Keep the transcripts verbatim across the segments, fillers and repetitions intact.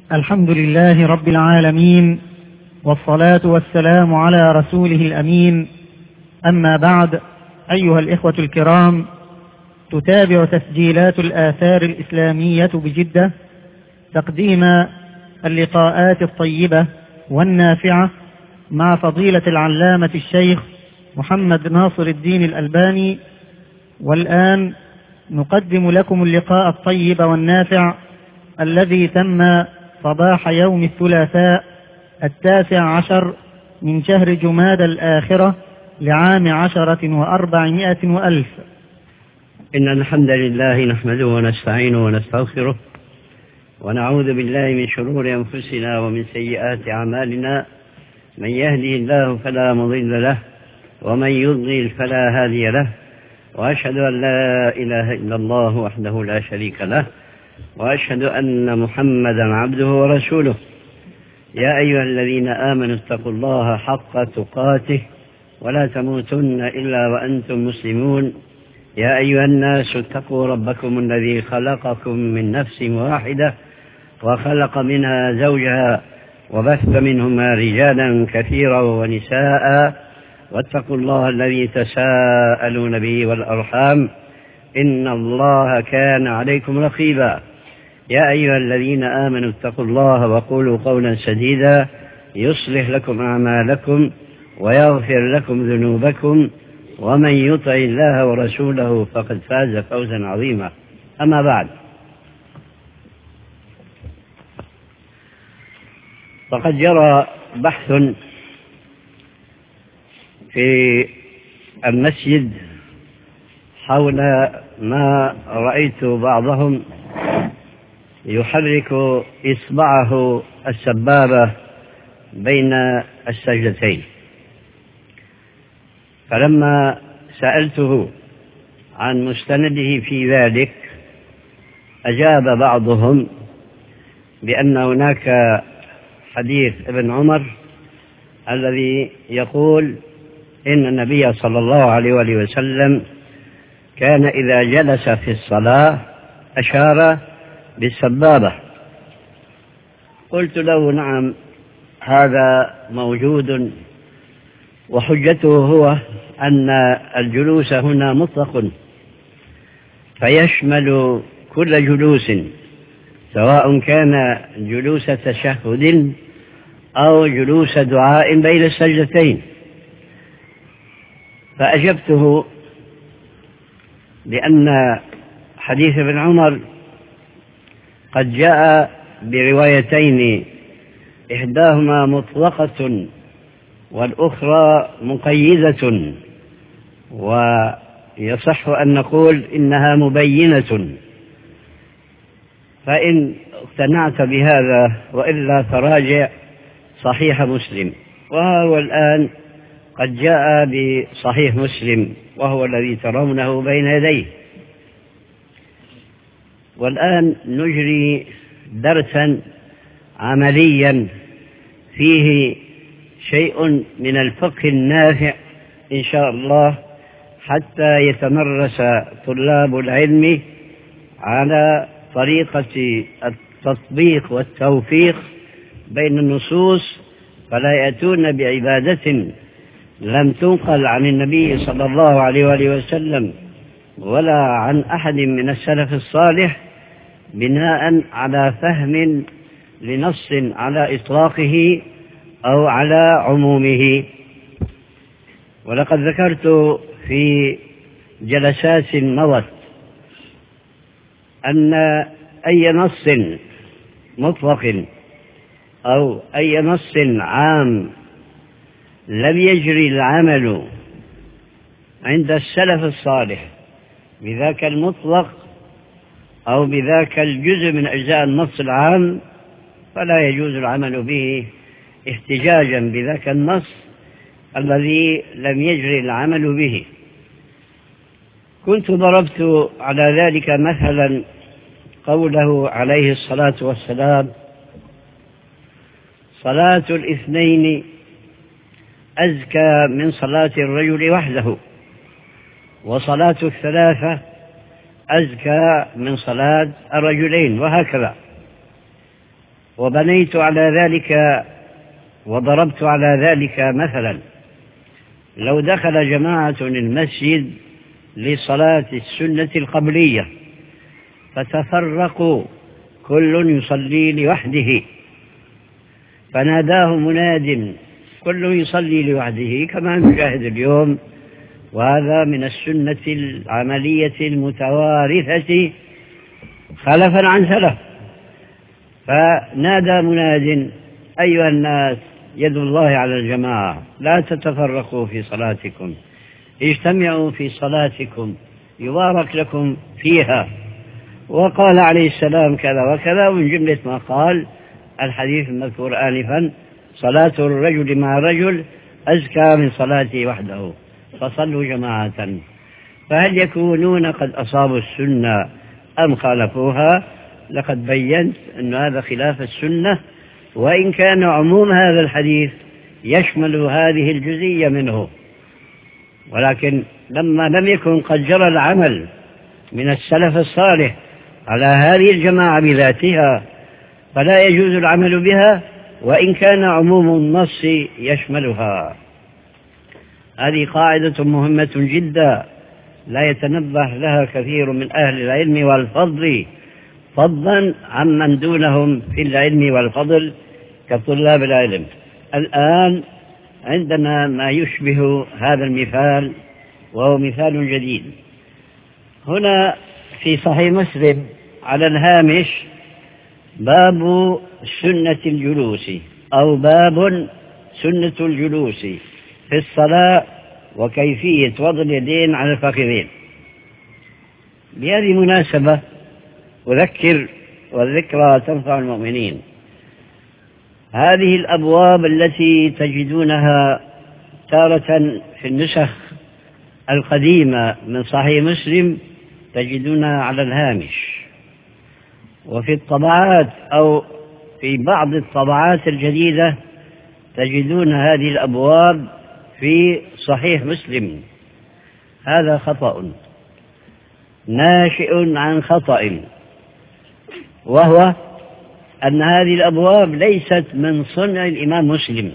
الحمد لله رب العالمين، والصلاة والسلام على رسوله الأمين. أما بعد، أيها الإخوة الكرام، تتابع تسجيلات الآثار الإسلامية بجدة تقديم اللقاءات الطيبة والنافعة مع فضيلة العلامة الشيخ محمد ناصر الدين الألباني. والآن نقدم لكم اللقاء الطيب والنافع الذي تم صباح يوم الثلاثاء التاسع عشر من شهر جمادى الآخرة لعام عشرة وأربعمائة وألف. إن الحمد لله نحمده ونستعينه ونستغفره ونعوذ بالله من شرور أنفسنا ومن سيئات أعمالنا. من يهده الله فلا مضل له ومن يضلل فلا هادي له، وأشهد أن لا إله إلا الله وحده لا شريك له، وأشهد أن محمدا عبده ورسوله. يا أيها الذين آمنوا اتقوا الله حق تقاته ولا تموتن إلا وأنتم مسلمون. يا أيها الناس اتقوا ربكم الذي خلقكم من نفس واحدة وخلق منها زوجها وبث منهما رجالا كثيرا ونساء، واتقوا الله الذي تساءلون به والأرحام إن الله كان عليكم رقيبا. يا أيها الذين آمنوا اتقوا الله وقولوا قولا سديدا يصلح لكم أعمالكم ويغفر لكم ذنوبكم، ومن يطع الله ورسوله فقد فاز فوزا عظيما. أما بعد، فقد جرى بحث في المسجد حول ما رأيت بعضهم يحرك إصبعه السبابة بين السجدتين، فلما سألته عن مستنده في ذلك أجاب بعضهم بأن هناك حديث ابن عمر الذي يقول إن النبي صلى الله عليه وآله وسلم كان إذا جلس في الصلاة أشار بالسبابة. قلت له نعم، هذا موجود، وحجته هو أن الجلوس هنا مطلق فيشمل كل جلوس، سواء كان جلوس تشهد أو جلوس دعاء بين السجدتين. فأجبته بأن حديث ابن عمر قد جاء بروايتين، إحداهما مطلقة والأخرى مقيدة، ويصح أن نقول إنها مبينة. فإن اقتنعت بهذا وإلا تراجع صحيح مسلم، وهو الآن قد جاء بصحيح مسلم وهو الذي ترونه بين يديه. والآن نجري درسا عمليا فيه شيء من الفقه النافع إن شاء الله، حتى يتمرس طلاب العلم على طريقة التطبيق والتوفيق بين النصوص، فلا يأتون بعبادة لم تنقل عن النبي صلى الله عليه وآله وسلم ولا عن أحد من السلف الصالح بناء على فهم لنص على إطلاقه أو على عمومه. ولقد ذكرت في جلسات مضت أن أي نص مطلق أو أي نص عام لم يجري العمل عند السلف الصالح بذاك المطلق أو بذاك الجزء من أجزاء النص العام، فلا يجوز العمل به احتجاجا بذاك النص الذي لم يجري العمل به. كنت ضربت على ذلك مثلا قوله عليه الصلاة والسلام: صلاة الاثنين أزكى من صلاة الرجل وحده، وصلاة الثلاثة أزكى من صلاة الرجلين، وهكذا. وبنيت على ذلك وضربت على ذلك مثلا: لو دخل جماعة المسجد لصلاة السنة القبلية فتفرقوا كل يصلي لوحده، فناداه مناد كل يصلي لوحده كما نشاهد اليوم، وهذا من السنة العملية المتوارثة خلفا عن سلف. فنادى مناد: أيها الناس، يد الله على الجماعة، لا تتفرقوا في صلاتكم، اجتمعوا في صلاتكم يبارك لكم فيها. وقال عليه السلام كذا وكذا، ومن جملة ما قال الحديث المذكور آنفا: صلاة الرجل مع الرجل أزكى من صلاته وحده، فصلوا جماعة. فهل يكونون قد أصابوا السنة أم خالفوها؟ لقد بينت أن هذا خلاف السنة، وإن كان عموم هذا الحديث يشمل هذه الجزئية منه، ولكن لما لم يكن قد جرى العمل من السلف الصالح على هذه الجماعة بذاتها فلا يجوز العمل بها، وإن كان عموم النص يشملها. هذه قاعدة مهمة جدا لا يتنبه لها كثير من أهل العلم والفضل، فضلا عمن دونهم في العلم والفضل كطلاب العلم. الآن عندنا ما يشبه هذا المثال، وهو مثال جديد. هنا في صحيح مسلم على الهامش باب سنة الجلوس، أو باب سنة الجلوس في الصلاة وكيفية وضع اليدين على الفخذين. بهذه المناسبة أذكر، والذكرى تنفع المؤمنين، هذه الأبواب التي تجدونها تارة في النسخ القديمة من صحيح مسلم تجدونها على الهامش، وفي الطبعات أو في بعض الطبعات الجديدة تجدون هذه الأبواب في صحيح مسلم. هذا خطأ ناشئ عن خطأ، وهو أن هذه الأبواب ليست من صنع الإمام مسلم،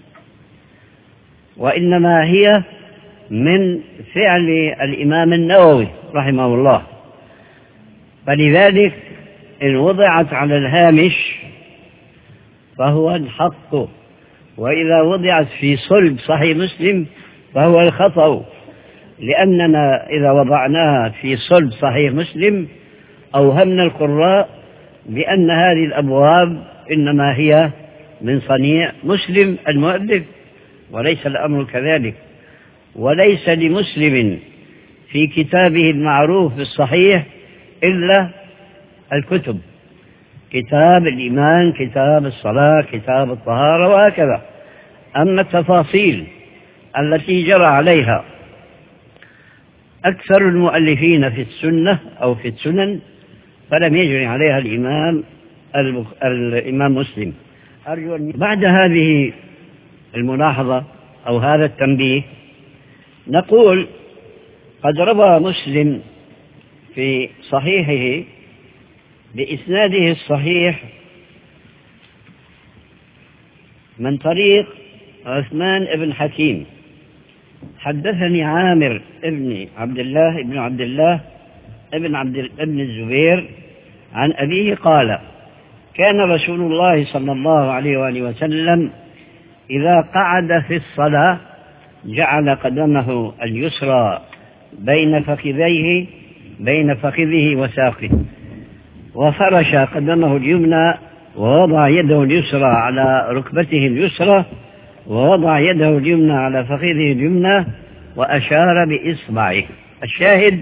وإنما هي من فعل الإمام النووي رحمه الله. فلذلك إن وضعت على الهامش فهو الحق، وإذا وضعت في صلب صحيح مسلم فهو الخطأ، لأننا إذا وضعناها في صلب صحيح مسلم أوهمنا القراء بأن هذه الأبواب إنما هي من صنيع مسلم المؤلف، وليس الأمر كذلك. وليس لمسلم في كتابه المعروف بالصحيح إلا الكتب: كتاب الإيمان، كتاب الصلاة، كتاب الطهارة، وهكذا. أما التفاصيل التي جرى عليها أكثر المؤلفين في السنة أو في السنن فلم يجري عليها الإمام الإمام مسلم. أرجو أن بعد هذه الملاحظة أو هذا التنبيه نقول: قد روى مسلم في صحيحه بإسناده الصحيح من طريق عثمان بن حكيم: حدثني عامر ابن عبد الله ابن عبد الله ابن عبد ابن الزبير عن أبيه قال: كان رسول الله صلى الله عليه وآله وسلم إذا قعد في الصلاة جعل قدمه اليسرى بين فخذيه بين فخذه وساقه، وفرش قدمه اليمنى، ووضع يده اليسرى على ركبته اليسرى، ووضع يده اليمنى على فخذه اليمنى، وأشار بإصبعه. الشاهد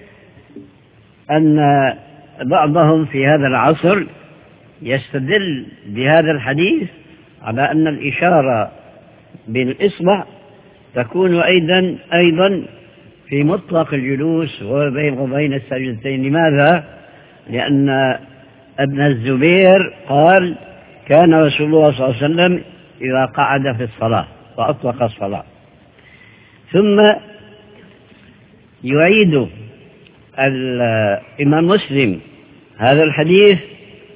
أن بعضهم في هذا العصر يستدل بهذا الحديث على أن الإشارة بالإصبع تكون أيضا أيضا في مطلق الجلوس وبين السجدتين. لماذا؟ لأن ابن الزبير قال: كان رسول الله صلى الله عليه وسلم إذا قعد في الصلاة فأطلق الصلاة. ثم يعيد الإمام مسلم هذا الحديث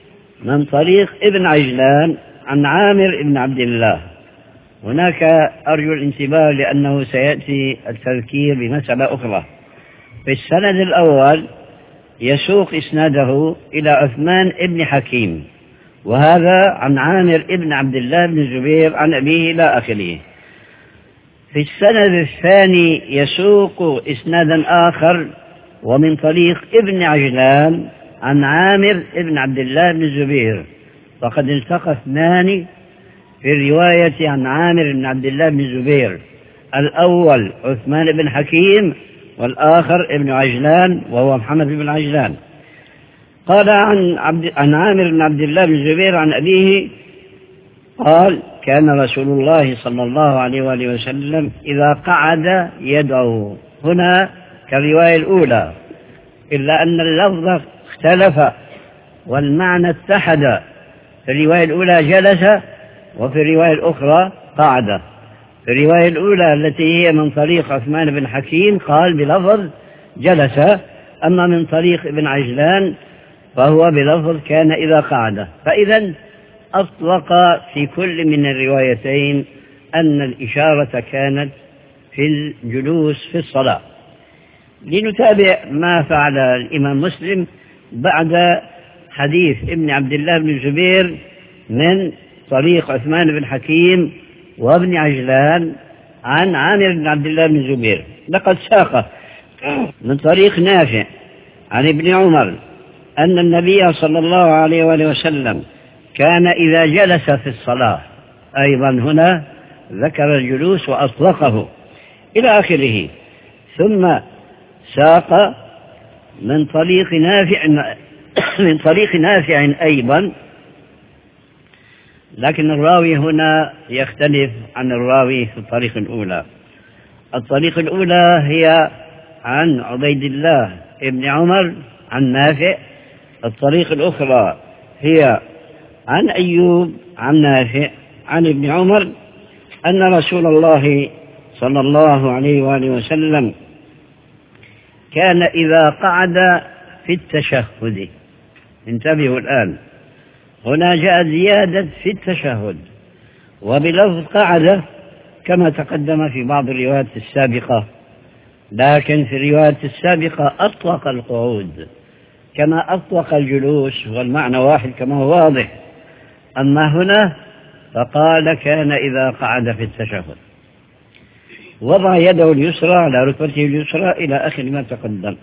من طريق ابن عجلان عن عامر بن عبد الله. هناك أرجو الانتباه لأنه سيأتي التذكير بمسألة أخرى. في السند الأول يسوق إسناده إلى عثمان بن حكيم، وهذا عن عامر بن عبد الله بن الزبير عن أبيه إلى آخره. في السند الثاني يسوق إسنادا آخر ومن طريق ابن عجلان عن عامر بن عبد الله بن الزبير، فقد التقى اثنان في الرواية عن عامر بن عبد الله بن الزبير، الأول عثمان بن حكيم والآخر ابن عجلان وهو محمد بن عجلان. قال عن, عبد عن عامر بن عبد الله بن الزبير عن أبيه قال: كان رسول الله صلى الله عليه وآله وسلم إذا قعد يدعو. هنا كالرواية الأولى، إلا أن اللفظ اختلف والمعنى اتحد. في الرواية الأولى جلس، وفي الرواية الأخرى قعد. في الرواية الأولى التي هي من طريق عثمان بن حكيم قال بلفظ جلس، أما من طريق ابن عجلان فهو بلفظ كان إذا قعد. فإذا أطلق في كل من الروايتين أن الإشارة كانت في الجلوس في الصلاة. لنتابع ما فعل الإمام مسلم بعد حديث ابن عبد الله بن الزبير من طريق عثمان بن حكيم وابن عجلان عن عامر بن عبد الله بن الزبير. لقد ساق من طريق نافع عن ابن عمر أن النبي صلى الله عليه وآله وسلم كان إذا جلس في الصلاة، أيضا هنا ذكر الجلوس وأطلقه إلى آخره. ثم ساق من طريق نافع من طريق نافع أيضا، لكن الراوي هنا يختلف عن الراوي في الطريق الأولى. الطريق الأولى هي عن عبيد الله ابن عمر عن نافع، الطريق الأخرى هي عن أيوب عن نافع عن ابن عمر أن رسول الله صلى الله عليه وآله وسلم كان إذا قعد في التشهد. انتبهوا الآن، هنا جاء زيادة في التشهد وبلفظ قعد كما تقدم في بعض الروايات السابقة، لكن في الرواية السابقة أطلق القعود كما أطلق الجلوس، والمعنى واحد كما هو واضح. أما هنا فقال كان إذا قعد في التشهد وضع يده اليسرى على ركبته اليسرى إلى آخر ما تقدم.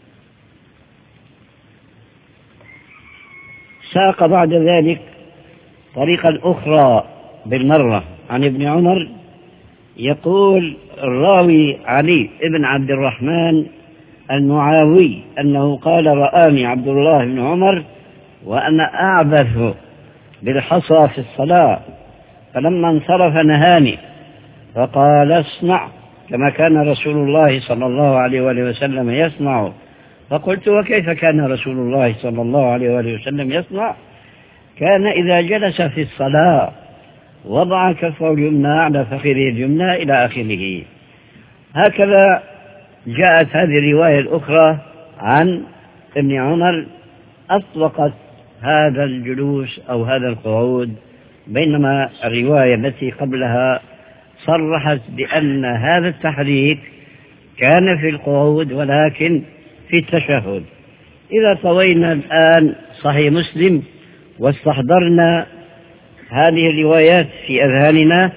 ساق بعد ذلك طريقا أخرى بالمرة عن ابن عمر، يقول الراوي علي ابن عبد الرحمن المعاوي أنه قال: رآني عبد الله بن عمر وأنا أعبث بالحصى في الصلاة، فلما انصرف نهاني فقال: اصنع كما كان رسول الله صلى الله عليه وآله وسلم يصنع. فقلت: وكيف كان رسول الله صلى الله عليه وآله وسلم يصنع؟ كان إذا جلس في الصلاة وضع كفه اليمنى على فخذه اليمنى إلى آخره. هكذا جاءت هذه الرواية الأخرى عن ابن عمر أطلقت هذا الجلوس أو هذا القعود، بينما الرواية التي قبلها صرحت بأن هذا التحريك كان في القعود ولكن في التشهد. إذا طوينا الآن صحيح مسلم واستحضرنا هذه الروايات في أذهاننا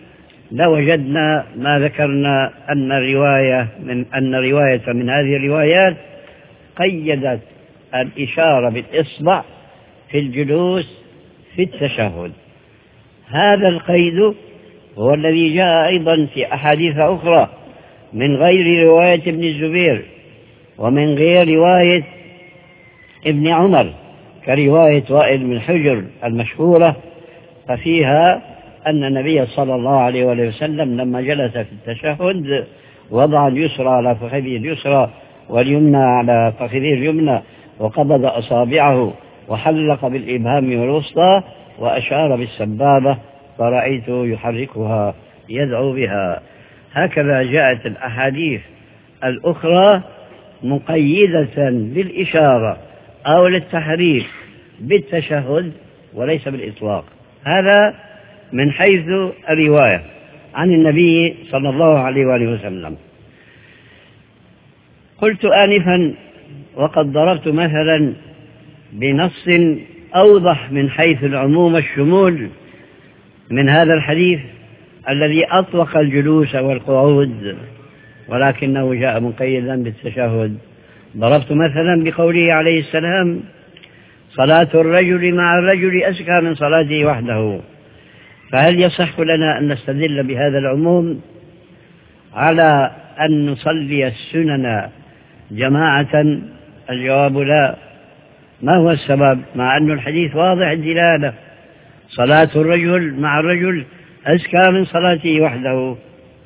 لوجدنا ما ذكرنا أن رواية من أن رواية من هذه الروايات قيدت الإشارة بالإصبع في الجلوس في التشهد. هذا القيد هو الذي جاء أيضا في أحاديث أخرى من غير رواية ابن الزبير ومن غير رواية ابن عمر، كرواية وائل بن حجر المشهورة، ففيها أن النبي صلى الله عليه وسلم لما جلس في التشهد وضع اليسرى على فخذه اليسرى واليمنى على فخذه اليمنى، وقبض أصابعه وحلق بالإبهام والوسطى وأشار بالسبابة، فرأيته يحركها يدعو بها. هكذا جاءت الأحاديث الأخرى مقيدة بالإشارة أو للتحريك بالتشهد وليس بالإطلاق. هذا من حيث الرواية عن النبي صلى الله عليه وآله وسلم. قلت آنفا وقد ضربت مثلا بنص أوضح من حيث العموم والشمول من هذا الحديث الذي أطلق الجلوس والقعود ولكنه جاء مقيدا بالتشهد. ضربت مثلا بقوله عليه السلام: صلاة الرجل مع الرجل أزكى من صلاته وحده. فهل يصح لنا أن نستدل بهذا العموم على أن نصلي السنن جماعة؟ الجواب لا. ما هو السبب؟ مع أن الحديث واضح الدلالة: صلاة الرجل مع الرجل أزكى من صلاته وحده.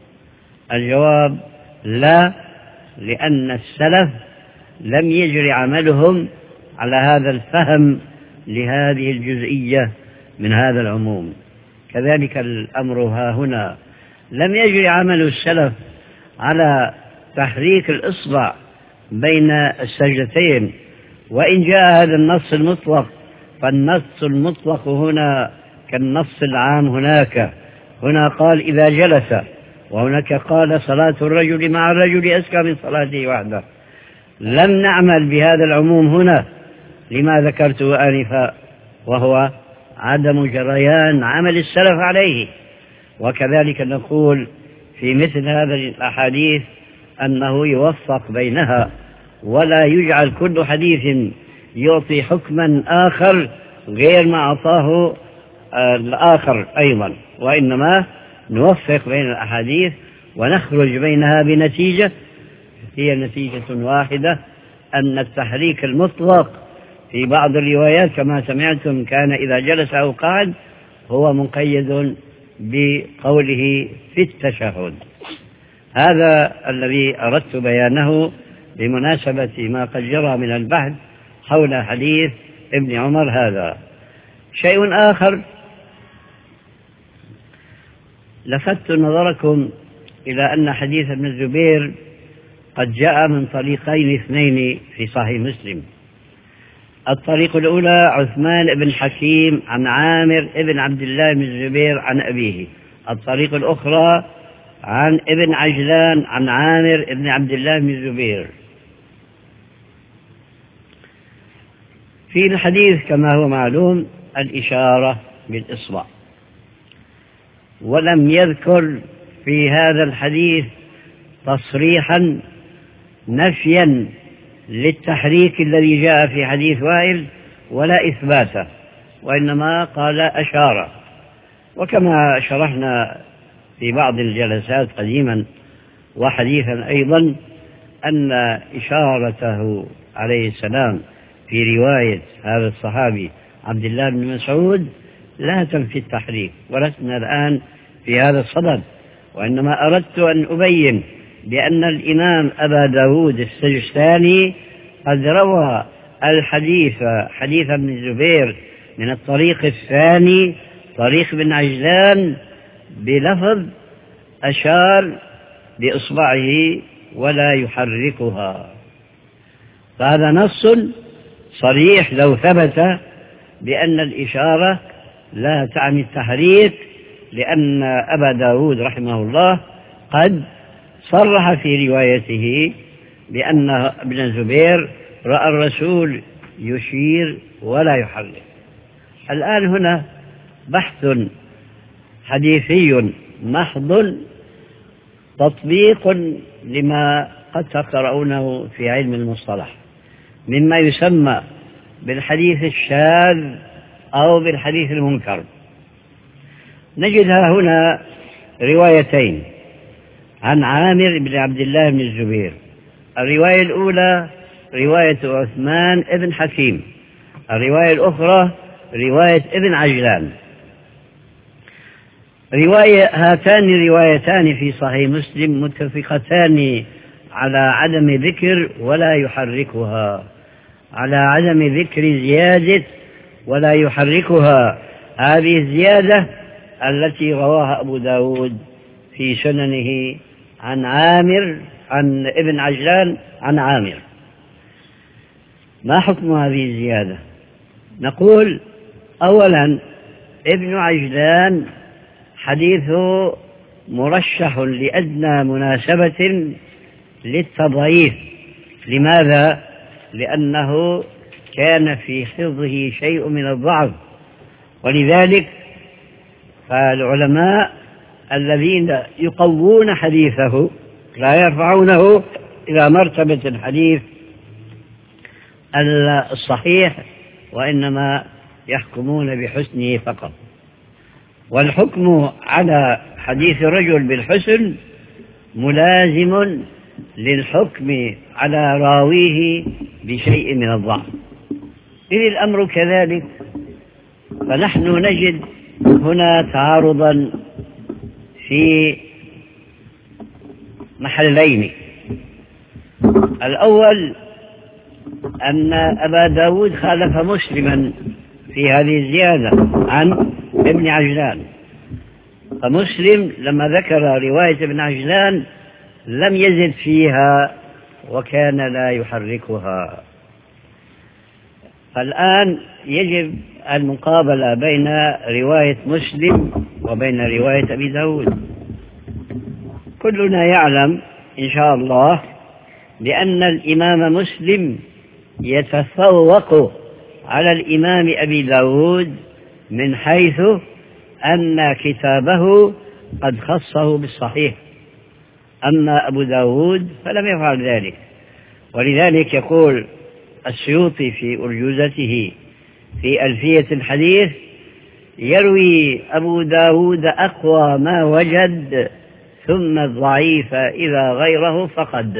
الجواب لا، لأن السلف لم يجري عملهم على هذا الفهم لهذه الجزئية من هذا العموم. كذلك الأمر ها هنا، لم يجري عمل السلف على تحريك الإصبع بين السجدتين. وإن جاء هذا النص المطلق فالنص المطلق هنا كالنص العام هناك. هنا قال إذا جلس، وهناك قال صلاة الرجل مع الرجل أزكى من صلاته وحده. لم نعمل بهذا العموم هنا لما ذكرته آنفا، وهو عدم جريان عمل السلف عليه. وكذلك نقول في مثل هذه الأحاديث أنه يوفق بينها، ولا يجعل كل حديث يعطي حكما آخر غير ما أعطاه الآخر أيضا، وإنما نوفق بين الأحاديث ونخرج بينها بنتيجة هي نتيجة واحدة: أن التحريك المطلق في بعض الروايات كما سمعتم كان إذا جلس أو قعد هو مقيد بقوله في التشهد. هذا الذي أردت بيانه بمناسبة ما قد جرى من البحث حول حديث ابن عمر هذا. شيء آخر، لفت نظركم إلى أن حديث ابن الزبير قد جاء من طريقين اثنين في صحيح مسلم. الطريق الأولى عثمان بن حكيم عن عامر بن عبد الله بن الزبير عن أبيه. الطريق الأخرى عن ابن عجلان عن عامر بن عبد الله بن الزبير. في الحديث كما هو معلوم الإشارة بالإصبع، ولم يذكر في هذا الحديث تصريحا نفيا للتحريك الذي جاء في حديث وائل ولا إثباته، وإنما قال أشار. وكما شرحنا في بعض الجلسات قديما وحديثا أيضا أن إشارته عليه السلام في رواية هذا الصحابي عبد الله بن مسعود لا تنفي التحريك، ولسنا الآن في هذا الصدد، وإنما أردت أن أبين بأن الإمام أبا داود السجستاني قد روى الحديث حديث ابن الزبير من الطريق الثاني طريق بن عجلان بلفظ أشار بإصبعه ولا يحركها. فهذا نص صريح لو ثبت بأن الإشارة لا تعني التحريك، لأن أبا داود رحمه الله قد صرح في روايته بأن ابن الزبير رأى الرسول يشير ولا يحرك. الآن هنا بحث حديثي محض تطبيق لما قد تقرؤونه في علم المصطلح مما يسمى بالحديث الشاذ أو بالحديث المنكر. نجدها هنا روايتين عن عامر بن عبد الله بن الزبير. الرواية الأولى رواية عثمان بن حكيم، الرواية الأخرى رواية ابن عجلان. رواية هاتان روايتان في صحيح مسلم متفقتان على عدم ذكر ولا يحركها، على عدم ذكر زيادة ولا يحركها. هذه الزيادة التي رواها أبو داود في سننه عن عامر عن ابن عجلان عن عامر. ما حكم هذه الزيادة؟ نقول أولا ابن عجلان حديثه مرشح لأدنى مناسبة للتضعيف. لماذا؟ لأنه كان في حفظه شيء من الضعف، ولذلك فالعلماء الذين يقوون حديثه لا يرفعونه إلى مرتبة الحديث الصحيح، وإنما يحكمون بحسنه فقط. والحكم على حديث الرجل بالحسن ملازم للحكم على راويه بشيء من الضعف. إذ الأمر كذلك، فنحن نجد هنا تعارضا في محلين. الأول أن أبا داود خالف مسلما في هذه الزيادة عن ابن عجلان، فمسلم لما ذكر رواية ابن عجلان لم يزد فيها وكان لا يحركها. فالآن يجب المقابلة بين رواية مسلم وبين رواية أبي داود. كلنا يعلم إن شاء الله بأن الإمام مسلم يتفوق على الإمام أبي داود من حيث أن كتابه قد خصه بالصحيح، أما أبو داود فلم يفعل ذلك. ولذلك يقول السيوطي في أرجوزته في ألفية الحديث: يروي أبو داود أقوى ما وجد ثم الضعيف إذا غيره فقد.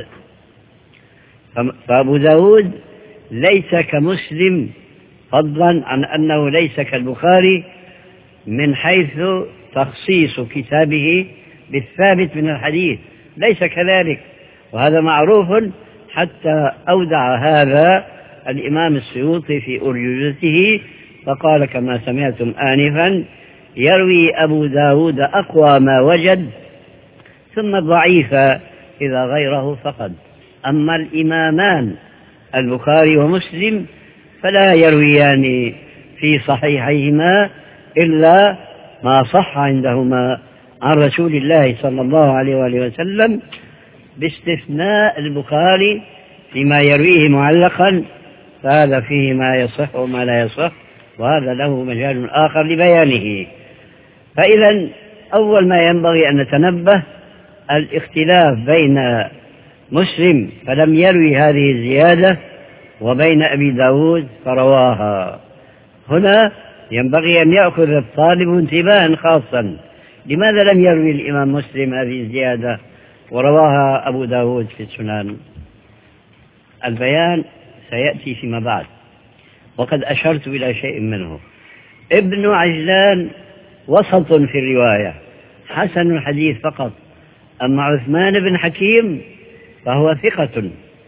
فأبو داود ليس كمسلم، فضلا عن أنه ليس كالبخاري من حيث تخصيص كتابه بالثابت من الحديث، ليس كذلك، وهذا معروف حتى أودع هذا الإمام السيوطي في أرجوزته فقال كما سمعتم آنفا: يروي أبو داود أقوى ما وجد ثم الضعيف إذا غيره فقد. أما الإمامان البخاري ومسلم فلا يرويان في صحيحيهما إلا ما صح عندهما عن رسول الله صلى الله عليه وآله وسلم، باستثناء البخاري فيما يرويه معلقا، فهذا فيه ما يصح وما لا يصح، وهذا له مجال آخر لبيانه. فإذا أول ما ينبغي أن نتنبه الاختلاف بين مسلم فلم يروي هذه الزيادة وبين أبي داود فرواها. هنا ينبغي أن يأخذ الطالب انتباها خاصا: لماذا لم يروي الإمام مسلم هذه الزيادة ورواها أبو داود في السنن؟ البيان سيأتي فيما بعد، وقد أشرت إلى شيء منه. ابن عجلان وسط في الرواية، حسن الحديث فقط، أما عثمان بن حكيم فهو ثقة،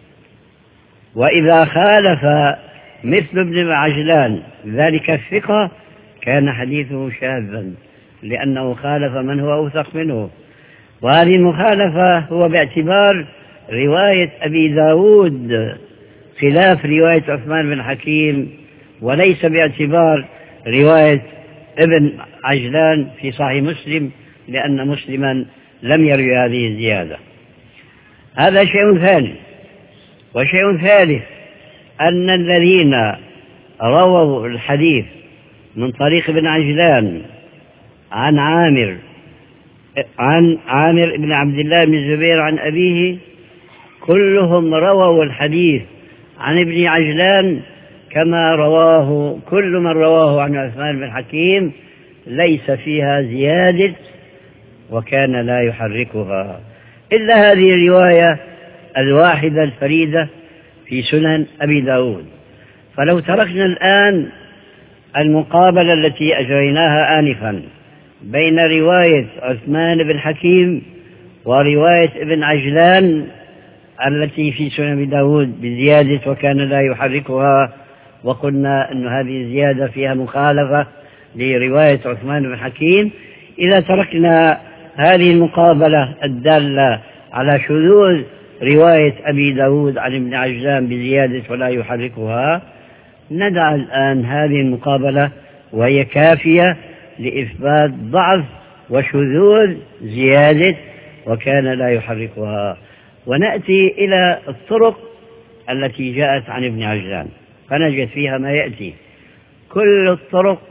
وإذا خالف مثل ابن عجلان ذلك الثقة كان حديثه شاذا، لأنه خالف من هو أوثق منه. وهذه المخالفة هو باعتبار رواية أبي داود خلاف رواية عثمان بن حكيم، وليس باعتبار رواية ابن عجلان في صحيح مسلم، لأن مسلما لم يروي هذه الزيادة. هذا شيء ثاني. وشيء ثالث أن الذين رووا الحديث من طريق ابن عجلان عن عامر عن عامر بن عبد الله بن الزبير عن أبيه كلهم رووا الحديث عن ابن عجلان كما رواه كل من رواه عن عثمان بن حكيم، ليس فيها زيادة وكان لا يحركها إلا هذه الرواية الواحدة الفريدة في سنن أبي داود. فلو تركنا الآن المقابلة التي أجريناها آنفا بين رواية عثمان بن حكيم ورواية ابن عجلان التي في سنن أبي داود بزيادة وكان لا يحركها، وقلنا أن هذه الزيادة فيها مخالفة لرواية عثمان بن حكيم، إذا تركنا هذه المقابلة الدالة على شذوذ رواية أبي داود عن ابن عجلان بزيادة ولا يحركها، ندع الآن هذه المقابلة وهي كافية لإثبات ضعف وشذوذ زيادة وكان لا يحركها، ونأتي إلى الطرق التي جاءت عن ابن عجلان فنجد فيها ما يأتي. كل الطرق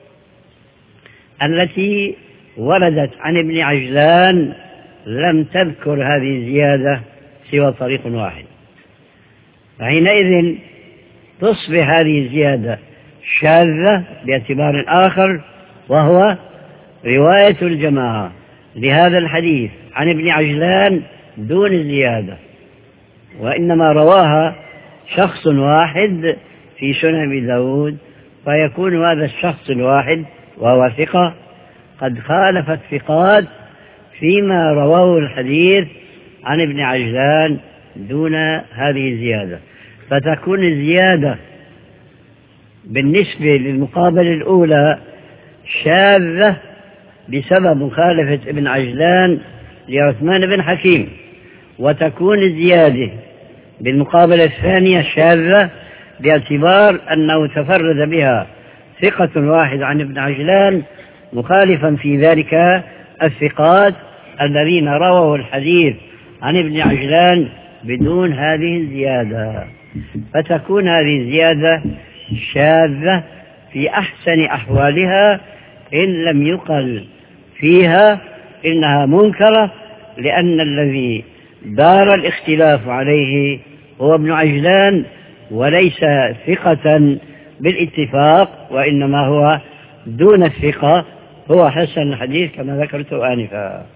التي وردت عن ابن عجلان لم تذكر هذه الزيادة سوى طريق واحد، فحينئذ تصبح هذه الزيادة شاذة باعتبار آخر، وهو رواية الجماعة لهذا الحديث عن ابن عجلان دون الزيادة، وإنما رواها شخص واحد في سنن أبي داود، فيكون هذا الشخص الواحد وهو ثقة قد خالف الثقات فيما رواه الحديث عن ابن عجلان دون هذه الزيادة، فتكون الزيادة بالنسبة للمقابلة الأولى شاذة بسبب مخالفة ابن عجلان لعثمان بن حكيم، وتكون الزيادة بالمقابلة الثانية شاذة باعتبار أنه تفرد بها ثقة واحد عن ابن عجلان مخالفا في ذلك الثقات الذين رووا الحديث عن ابن عجلان بدون هذه الزيادة، فتكون هذه الزيادة شاذة في أحسن أحوالها إن لم يقل فيها إنها منكرة، لأن الذي دار الاختلاف عليه هو ابن عجلان وليس ثقة بالاتفاق، وإنما هو دون الثقة، هو حسن الحديث كما ذكرت آنفا.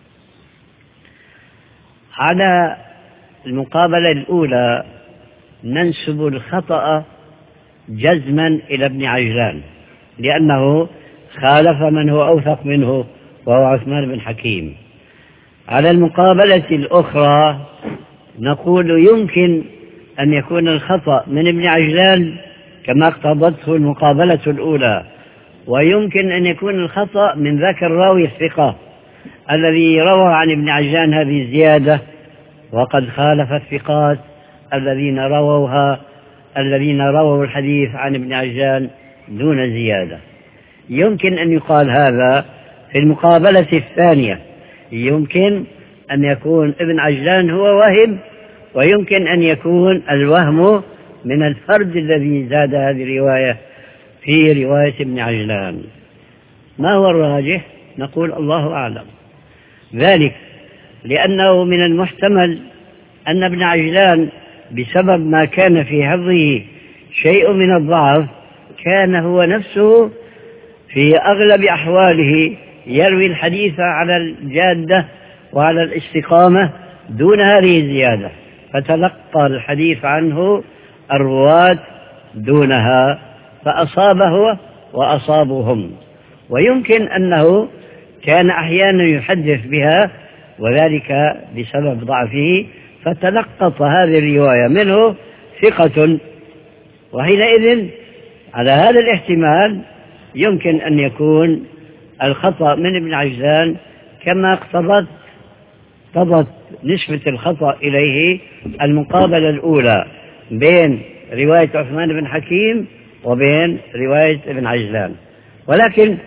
على المقابلة الأولى ننسب الخطأ جزما إلى ابن عجلان لأنه خالف من هو أوثق منه وهو عثمان بن حكيم. على المقابلة الأخرى نقول يمكن أن يكون الخطأ من ابن عجلان كما اقتضته المقابلة الأولى، ويمكن أن يكون الخطأ من ذاك الراوي الثقة الذي روى عن ابن عجلان هذه الزيادة وقد خالف الثقات الذين رووها الذين رووا الحديث عن ابن عجلان دون زيادة. يمكن أن يقال هذا في المقابلة الثانية، يمكن أن يكون ابن عجلان هو وهم، ويمكن أن يكون الوهم من الفرد الذي زاد هذه الرواية في رواية ابن عجلان. ما هو الراجح؟ نقول الله أعلم، ذلك لأنه من المحتمل أن ابن عجلان بسبب ما كان في حفظه شيء من الضعف كان هو نفسه في أغلب أحواله يروي الحديث على الجادة وعلى الاستقامة دون هذه الزيادة، فتلقى الحديث عنه الرواة دونها فأصابه وأصابهم. ويمكن أنه كان أحيانا يحدث بها وذلك بسبب ضعفه فتلقط هذه الرواية منه ثقة، وحينئذ على هذا الاحتمال يمكن أن يكون الخطأ من ابن عجلان كما اقتضت اقتضت نسبة الخطأ إليه المقابلة الأولى بين رواية عثمان بن حكيم وبين رواية ابن عجلان. ولكن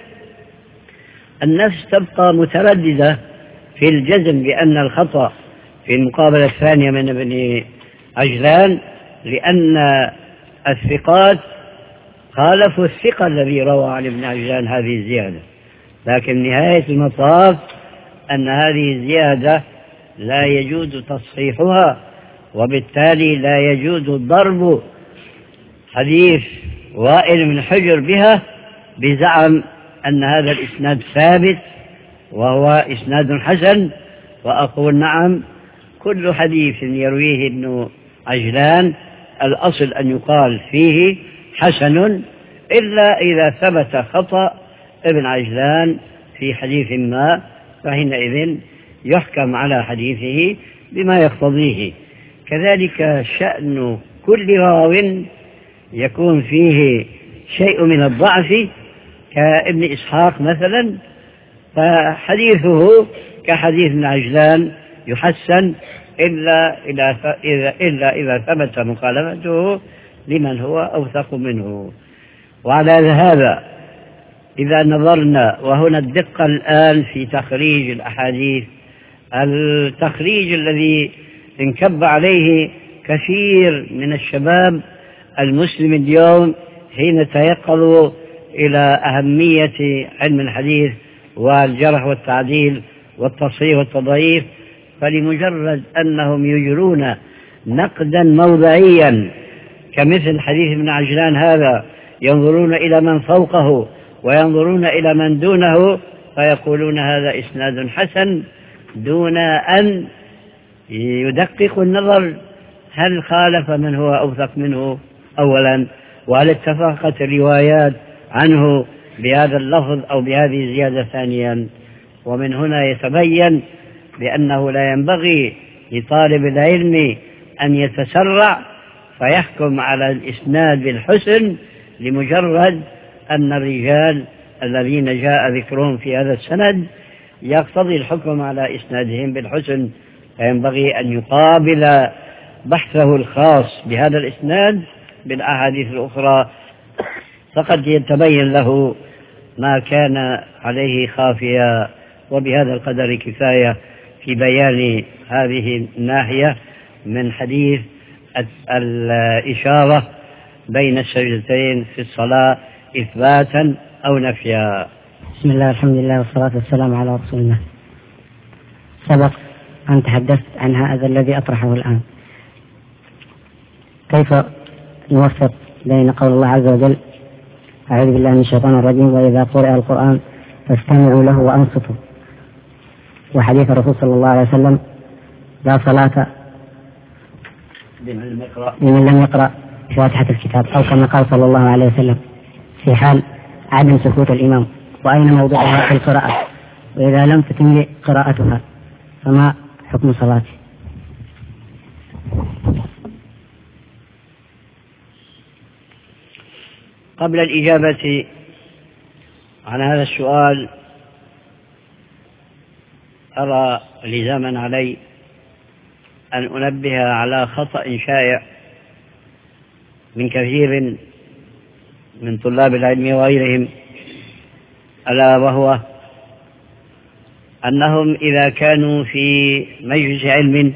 النفس تبقى مترددة في الجزم بأن الخطأ في المقابلة الثانية من ابن عجلان، لأن الثقات خالفوا الثقة الذي روى عن ابن عجلان هذه الزيادة، لكن نهاية المطاف أن هذه الزيادة لا يجوز تصحيحها، وبالتالي لا يجوز ضرب حديث وائل بن حجر بها بزعم أن هذا الإسناد ثابت وهو إسناد حسن. وأقول نعم، كل حديث يرويه ابن عجلان الأصل أن يقال فيه حسن، إلا إذا ثبت خطأ ابن عجلان في حديث ما، فحينئذ يحكم على حديثه بما يقتضيه. كذلك شأن كل راو يكون فيه شيء من الضعف كابن إسحاق مثلا، فحديثه كحديث ابن عجلان يحسن إلا إذا إذا إلا إذا ثبت مخالفته لمن هو أوثق منه. وعلى هذا إذا نظرنا، وهنا الدقة الآن في تخريج الأحاديث، التخريج الذي انكب عليه كثير من الشباب المسلم اليوم حين تيقظوا إلى أهمية علم الحديث والجرح والتعديل والتصحيح والتضعيف، فلمجرد أنهم يجرون نقدا موضعيا كمثل حديث ابن عجلان هذا، ينظرون إلى من فوقه وينظرون إلى من دونه فيقولون هذا إسناد حسن، دون أن يدققوا النظر هل خالف من هو أوثق منه أولا، وهل اتفقت الروايات عنه بهذا اللفظ أو بهذه الزيادة ثانيا. ومن هنا يتبين بأنه لا ينبغي لطالب العلم أن يتسرع فيحكم على الإسناد بالحسن لمجرد أن الرجال الذين جاء ذكرهم في هذا السند يقتضي الحكم على إسنادهم بالحسن، فينبغي أن يقابل بحثه الخاص بهذا الإسناد بالأحاديث الأخرى، فقد يتبين له ما كان عليه خافيا. وبهذا القدر كفاية في بيان هذه الناحية من حديث الإشارة بين السجدتين في الصلاة إثباتا أو نفيا. بسم الله والحمد لله والصلاة والسلام على رسول الله. سبق أن تحدثت عن هذا الذي أطرحه الآن، كيف نوفق بين قول الله عز وجل أعوذ بالله من الشيطان الرجيم وإذا قرئ القرآن فاستمعوا له وأنصتوا، وحديث الرسول صلى الله عليه وسلم لا صلاة لمن لم يقرأ فاتحة الكتاب، أو كما قال صلى الله عليه وسلم في حال عدم سكوت الإمام، وأين موضعها في القراءة، وإذا لم تتم قراءتها فما حكم صلاته؟ قبل الإجابة عن هذا السؤال أرى لزاما علي أن أنبه على خطأ شائع من كثير من طلاب العلم وغيرهم، ألا وهو أنهم إذا كانوا في مجلس علم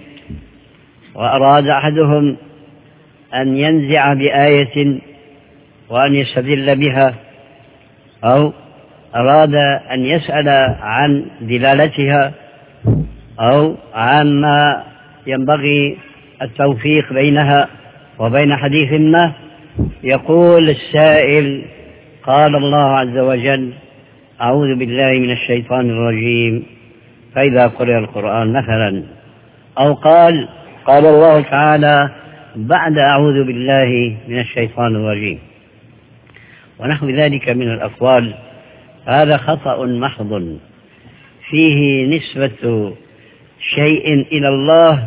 وأراد أحدهم أن ينزع بآية وأن يستدل بها، أو أراد أن يسأل عن دلالتها أو عما ينبغي التوفيق بينها وبين حديث ما، يقول السائل قال الله عز وجل أعوذ بالله من الشيطان الرجيم فإذا قرئ القرآن مثلا، أو قال قال الله تعالى بعد أعوذ بالله من الشيطان الرجيم ونحو ذلك من الأقوال. هذا خطأ محض فيه نسبة شيء إلى الله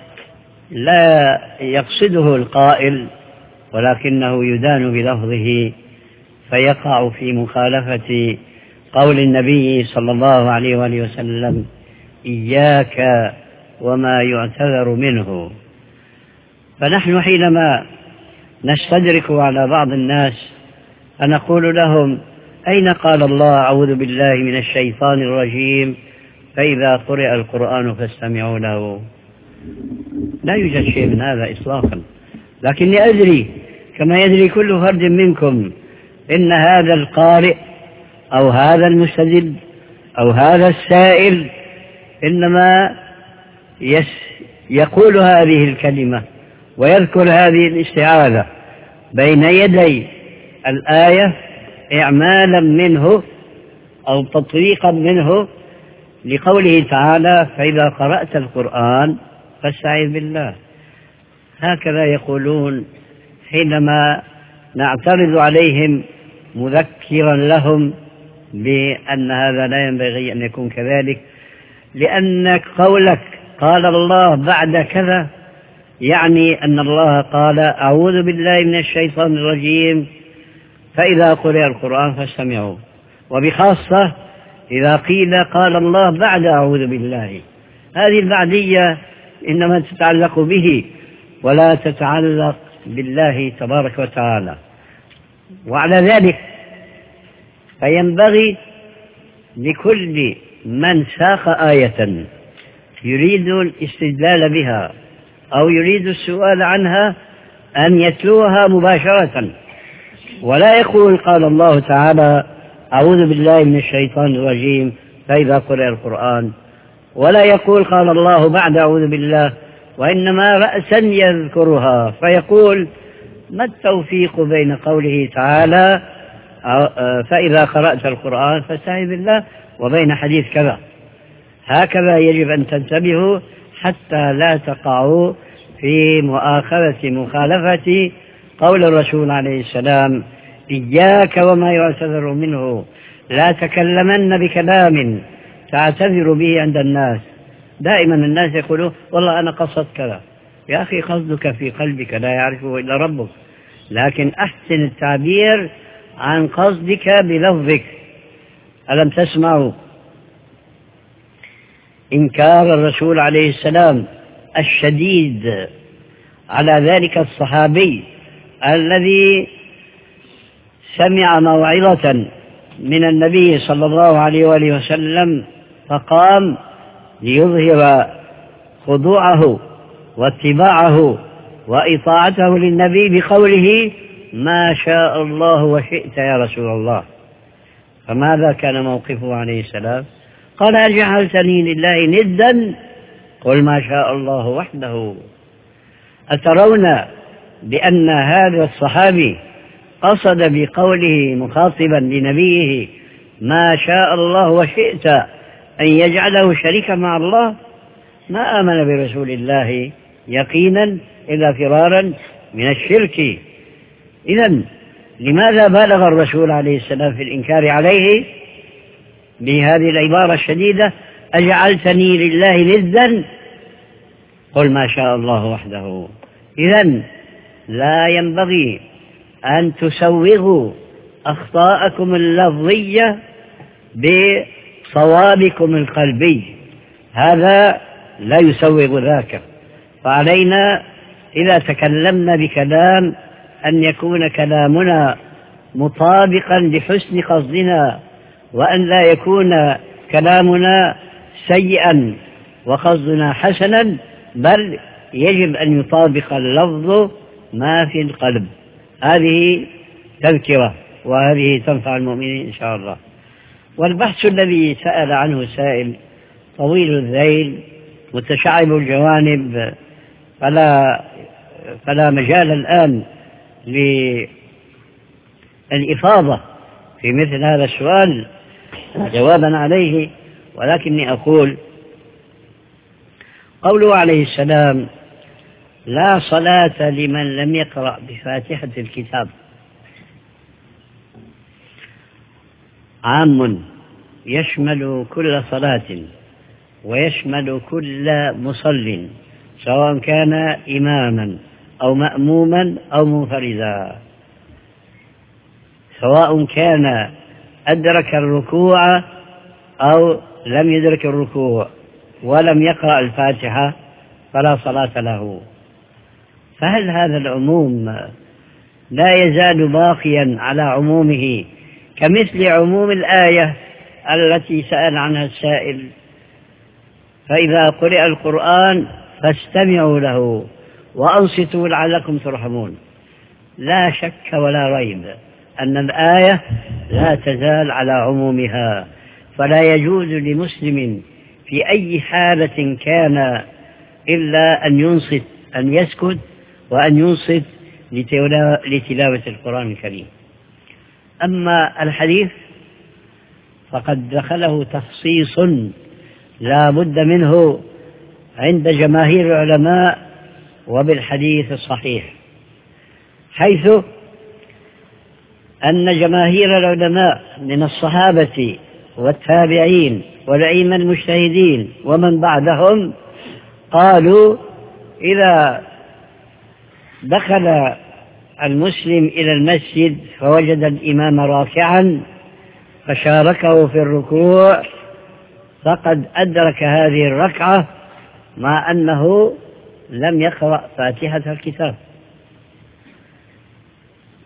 لا يقصده القائل، ولكنه يدان بلفظه فيقع في مخالفة قول النبي صلى الله عليه وآله وسلم إياك وما يعتذر منه. فنحن حينما نستدرك على بعض الناس فنقول لهم أين قال الله أعوذ بالله من الشيطان الرجيم فإذا قرئ القرآن فاستمعوا له؟ لا يوجد شيء من هذا إطلاقا، لكني أدري كما يدري كل فرد منكم إن هذا القارئ أو هذا المستدل أو هذا السائل إنما يس يقول هذه الكلمة ويذكر هذه الاستعاذة بين يدي الآية إعمالا منه أو تطبيقا منه لقوله تعالى فإذا قرأت القرآن فاستعذ بالله. هكذا يقولون حينما نعترض عليهم مذكرا لهم بأن هذا لا ينبغي أن يكون كذلك، لأن قولك قال الله بعد كذا يعني أن الله قال أعوذ بالله من الشيطان الرجيم فإذا قرئ القرآن فاستمعوا، وبخاصة إذا قيل قال الله بعد أعوذ بالله. هذه البعدية إنما تتعلق به ولا تتعلق بالله تبارك وتعالى. وعلى ذلك فينبغي لكل من ساق آية يريد الاستدلال بها أو يريد السؤال عنها أن يتلوها مباشرة، ولا يقول قال الله تعالى أعوذ بالله من الشيطان الرجيم فإذا قرأ القرآن، ولا يقول قال الله بعد أعوذ بالله، وإنما رأسا يذكرها فيقول ما التوفيق بين قوله تعالى فإذا قرأت القرآن فاستعذ بالله وبين حديث كذا. هكذا يجب أن تنتبهوا حتى لا تقعوا في مؤاخذة مخالفة قول الرسول عليه السلام إياك وما يعتذر منه، لا تكلمن بكلام تعتذر به عند الناس. دائما الناس يقولون والله أنا قصدت كذا، يا أخي قصدك في قلبك لا يعرفه إلا ربك، لكن أحسن التعبير عن قصدك بلفظك. ألم تسمعوا إنكار الرسول عليه السلام الشديد على ذلك الصحابي الذي سمع موعظة من النبي صلى الله عليه وآله وسلم فقام ليظهر خضوعه واتباعه وإطاعته للنبي بقوله ما شاء الله وشئت يا رسول الله. فماذا كان موقفه عليه السلام؟ قال أجعلتني لله ندا قل ما شاء الله وحده. أترون بأن هذا الصحابي قصد بقوله مخاطبا لنبيه ما شاء الله وشئت أن يجعله شريكا مع الله؟ ما آمن برسول الله يقينا إلا فرارا من الشرك. إذن لماذا بالغ الرسول عليه السلام في الإنكار عليه بهذه العبارة الشديدة أجعلتني لله ندا قل ما شاء الله وحده؟ إذن لا ينبغي أن تسوغوا أخطاءكم اللفظية بصوابكم القلبي، هذا لا يسوغ ذاك. فعلينا إذا تكلمنا بكلام أن يكون كلامنا مطابقا لحسن قصدنا، وأن لا يكون كلامنا سيئا وقصدنا حسنا، بل يجب أن يطابق اللفظ ما في القلب. هذه تذكرة وهذه تنفع المؤمنين إن شاء الله. والبحث الذي سأل عنه سائل طويل الذيل متشعب الجوانب، فلا, فلا مجال الآن للإفاضة في مثل هذا السؤال جوابا عليه، ولكني أقول قوله عليه السلام لا صلاة لمن لم يقرأ بفاتحة الكتاب عام يشمل كل صلاة ويشمل كل مصل سواء كان إماما أو مأموما أو منفردا، سواء كان أدرك الركوع أو لم يدرك الركوع ولم يقرأ الفاتحة فلا صلاة له. فهل هذا العموم لا يزال باقيا على عمومه كمثل عموم الآية التي سأل عنها السائل فإذا قرئ القرآن فاستمعوا له وأنصتوا لعلكم ترحمون؟ لا شك ولا ريب أن الآية لا تزال على عمومها، فلا يجوز لمسلم في أي حالة كان إلا أن ينصت، أن يسكت وأن ينصت لتلاوة القرآن الكريم. أما الحديث فقد دخله تخصيص لا بد منه عند جماهير العلماء وبالحديث الصحيح، حيث أن جماهير العلماء من الصحابة والتابعين والأئمة المجتهدين ومن بعدهم قالوا إذا دخل المسلم إلى المسجد فوجد الإمام راكعا فشاركه في الركوع فقد أدرك هذه الركعة مع أنه لم يقرأ فاتحة الكتاب.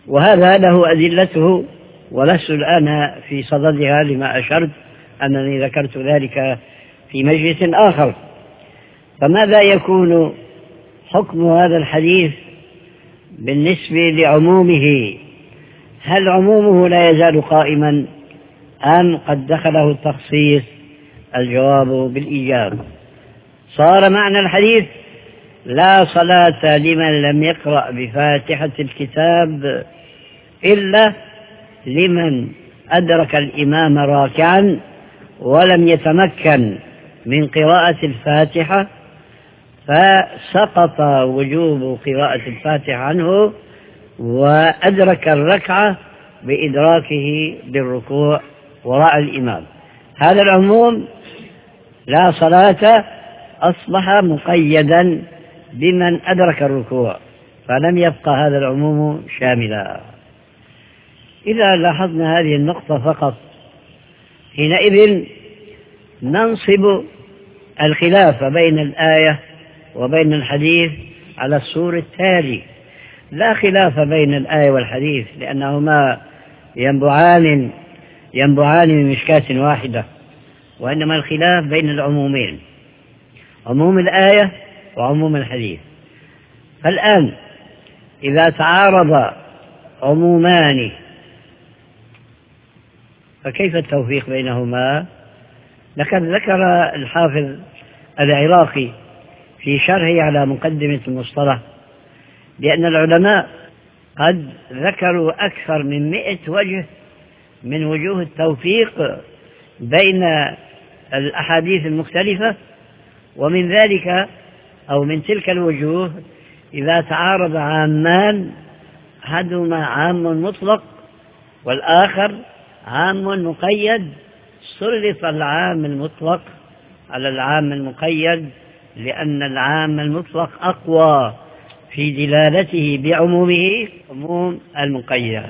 وهذا له أدلته، ولست الآن في صددها لما أشرت أنني ذكرت ذلك في مجلس آخر. فماذا يكون حكم هذا الحديث بالنسبة لعمومه؟ هل عمومه لا يزال قائما أم قد دخله التخصيص؟ الجواب بالإيجاب. صار معنى الحديث لا صلاة لمن لم يقرأ بفاتحة الكتاب إلا لمن أدرك الإمام راكعا ولم يتمكن من قراءة الفاتحة، فسقط وجوب قراءة الفاتحة عنه وأدرك الركعة بإدراكه بالركوع وراء الإمام. هذا العموم لا صلاة أصبح مقيدا بمن أدرك الركوع، فلم يبقى هذا العموم شاملا. إذا لاحظنا هذه النقطة فقط حينئذ ننصب الخلاف بين الآية وبين الحديث على الصور التالي: لا خلاف بين الآية والحديث لأنهما ينبعان ينبعان من مشكاة واحدة، وإنما الخلاف بين العمومين، عموم الآية وعموم الحديث. فالآن إذا تعارض عمومان فكيف التوفيق بينهما؟ لقد ذكر الحافظ العراقي في شرحه على مقدمة المصطلح بأن العلماء قد ذكروا أكثر من مئة وجه من وجوه التوفيق بين الأحاديث المختلفة، ومن ذلك أو من تلك الوجوه إذا تعارض عامان أحدهما عام مطلق والآخر عام مقيد سلط العام المطلق على العام المقيد، لأن العام المطلق أقوى في دلالته بعمومه عموم المقيد.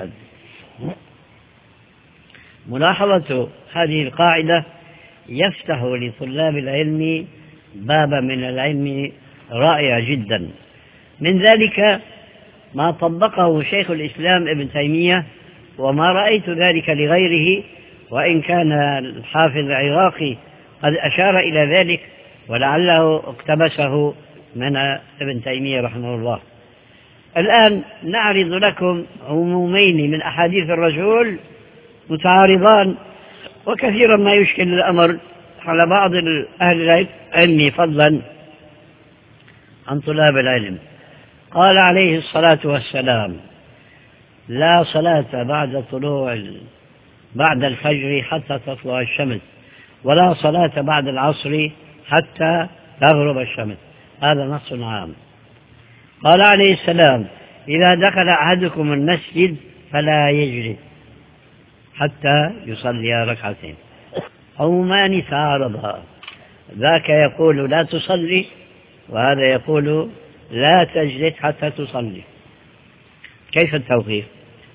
ملاحظة هذه القاعدة يفتح لطلاب العلم بابا من العلم رائع جدا. من ذلك ما طبقه شيخ الإسلام ابن تيمية، وما رأيت ذلك لغيره، وإن كان الحافظ العراقي قد أشار إلى ذلك ولعله اقتبسه من ابن تيمية رحمه الله. الآن نعرض لكم عمومين من أحاديث الرسول متعارضان، وكثيرا ما يشكل الأمر على بعض أهل العلم فضلا عن طلاب العلم. قال عليه الصلاة والسلام: لا صلاة بعد طلوع بعد الفجر حتى تطلع الشمس، ولا صلاة بعد العصر حتى تغرب الشمس. هذا نص عام. قال عليه السلام: إذا دخل أحدكم المسجد فلا يجلس حتى يصلي ركعتين. عمومان تعارضا، ذاك يقول لا تصلي وهذا يقول لا تجلس حتى تصلي. كيف التوفيق؟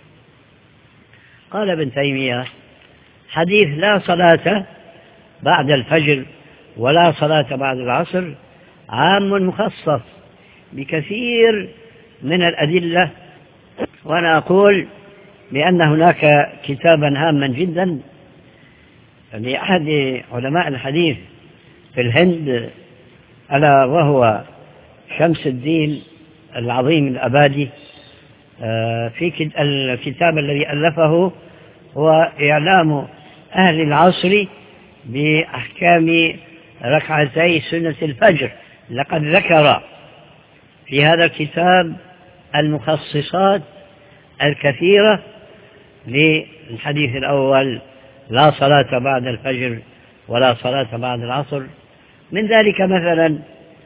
قال ابن تيمية: حديث لا صلاة بعد الفجر ولا صلاة بعد العصر عام مخصص بكثير من الأدلة، وأنا أقول بأن هناك كتابا هاما جدا لأحد علماء الحديث في الهند ألا وهو شمس الدين العظيم الأبادي، في الكتاب الذي ألفه هو إعلام أهل العصر بأحكام ركعتي سنة الفجر. لقد ذكر في هذا الكتاب المخصصات الكثيرة للحديث الأول: لا صلاة بعد الفجر ولا صلاة بعد العصر. من ذلك مثلا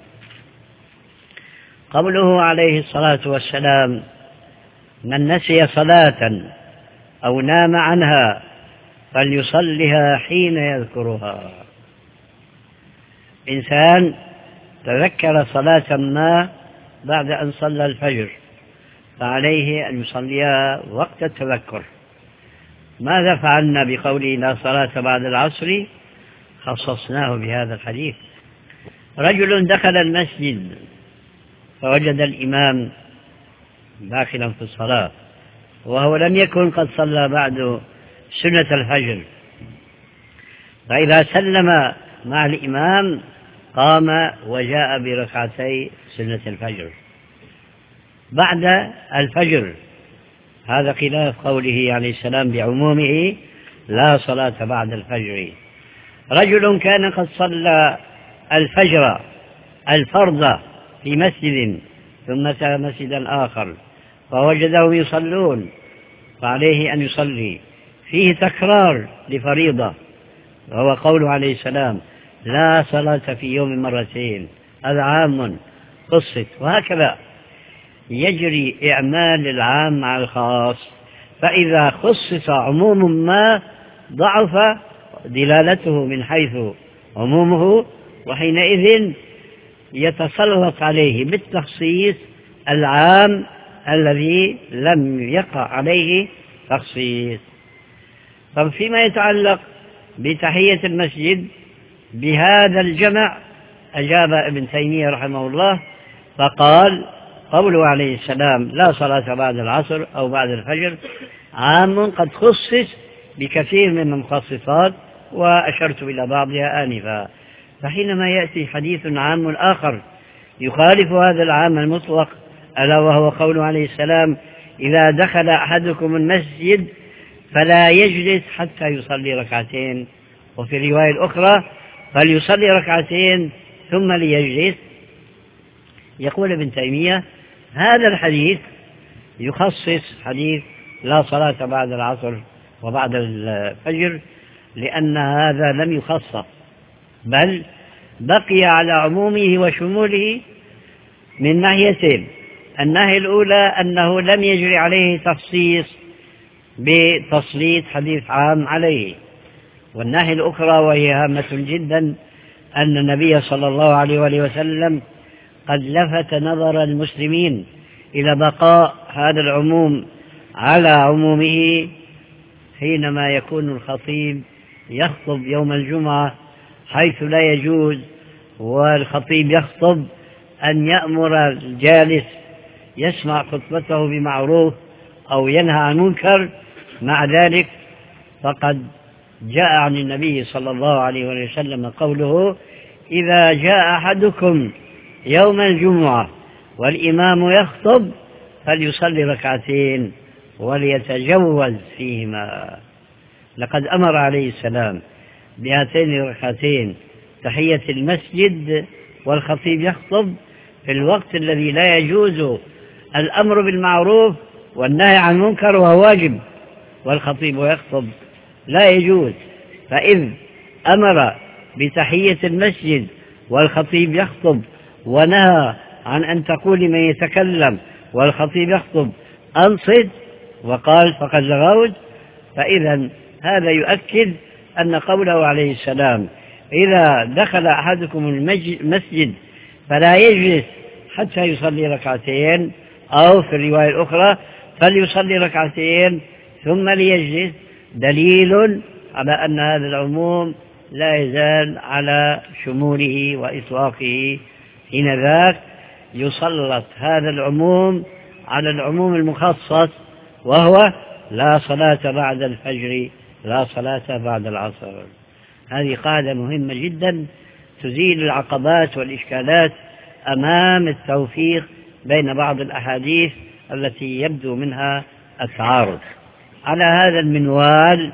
قوله عليه الصلاة والسلام: من نسي صلاة أو نام عنها فليصلها حين يذكرها. إنسان تذكر صلاة ما بعد أن صلى الفجر فعليه أن يصليها وقت التذكر. ماذا فعلنا بقوله لا صلاة بعد العصر؟ خصصناه بهذا الحديث. رجل دخل المسجد فوجد الإمام داخلا في الصلاة وهو لم يكن قد صلى بعد سنة الفجر، فإذا سلم مع الإمام قام وجاء بركعتي سنة الفجر بعد الفجر. هذا خلاف قوله عليه السلام بعمومه لا صلاة بعد الفجر. رجل كان قد صلى الفجر الفرض في مسجد ثم أتى مسجدا آخر فوجدهم يصلون، فعليه أن يصلي، فيه تكرار لفريضة، وهو قوله عليه السلام لا صلاة في يوم مرتين، هذا عام قصة. وهكذا يجري إعمال العام مع الخاص، فإذا خصص عموم ما ضعف دلالته من حيث عمومه، وحينئذ يتسلط عليه بالتخصيص العام الذي لم يقع عليه تخصيص. فيما يتعلق بتحية المسجد بهذا الجمع أجاب ابن تيمية رحمه الله فقال قوله عليه السلام لا صلاة بعد العصر أو بعد الفجر عام قد خصص بكثير من المخصصات، وأشرت إلى بعضها آنفا. فحينما يأتي حديث عام آخر يخالف هذا العام المطلق، ألا وهو قوله عليه السلام إذا دخل أحدكم المسجد فلا يجلس حتى يصلي ركعتين، وفي الرواية الأخرى فليصلي ركعتين ثم ليجلس. يقول ابن تيمية هذا الحديث يخصص حديث لا صلاة بعد العصر وبعد الفجر، لأن هذا لم يخصص بل بقي على عمومه وشموله من ناحيتين. الناحية الأولى أنه لم يجري عليه تخصيص بتسليط حديث عام عليه، والناحية الأخرى وهي هامة جدا أن النبي صلى الله عليه وآله وسلم قد لفت نظر المسلمين إلى بقاء هذا العموم على عمومه حينما يكون الخطيب يخطب يوم الجمعة، حيث لا يجوز والخطيب يخطب أن يأمر الجالس يسمع خطبته بمعروف أو ينهى عن منكر. مع ذلك فقد جاء عن النبي صلى الله عليه وسلم قوله إذا جاء أحدكم يوم الجمعة والإمام يخطب فليصلي ركعتين وليتجوز فيهما. لقد أمر عليه السلام بهاتين الركعتين تحية المسجد والخطيب يخطب في الوقت الذي لا يجوز الأمر بالمعروف والنهي عن المنكر وهو واجب، والخطيب يخطب لا يجوز. فإذ أمر بتحية المسجد والخطيب يخطب ونهى عن أن تقول من يتكلم والخطيب يخطب أنصت وقال فقد لغوت، فإذا هذا يؤكد أن قوله عليه السلام إذا دخل أحدكم المسجد فلا يجلس حتى يصلي ركعتين، أو في الرواية الأخرى فليصلي ركعتين ثم ليجلس، دليل على أن هذا العموم لا يزال على شموله وإطلاقه. حين ذاك يسلط هذا العموم على العموم المخصص، وهو لا صلاة بعد الفجر لا صلاة بعد العصر. هذه قاعدة مهمة جدا تزيل العقبات والإشكالات أمام التوفيق بين بعض الأحاديث التي يبدو منها التعارض. على هذا المنوال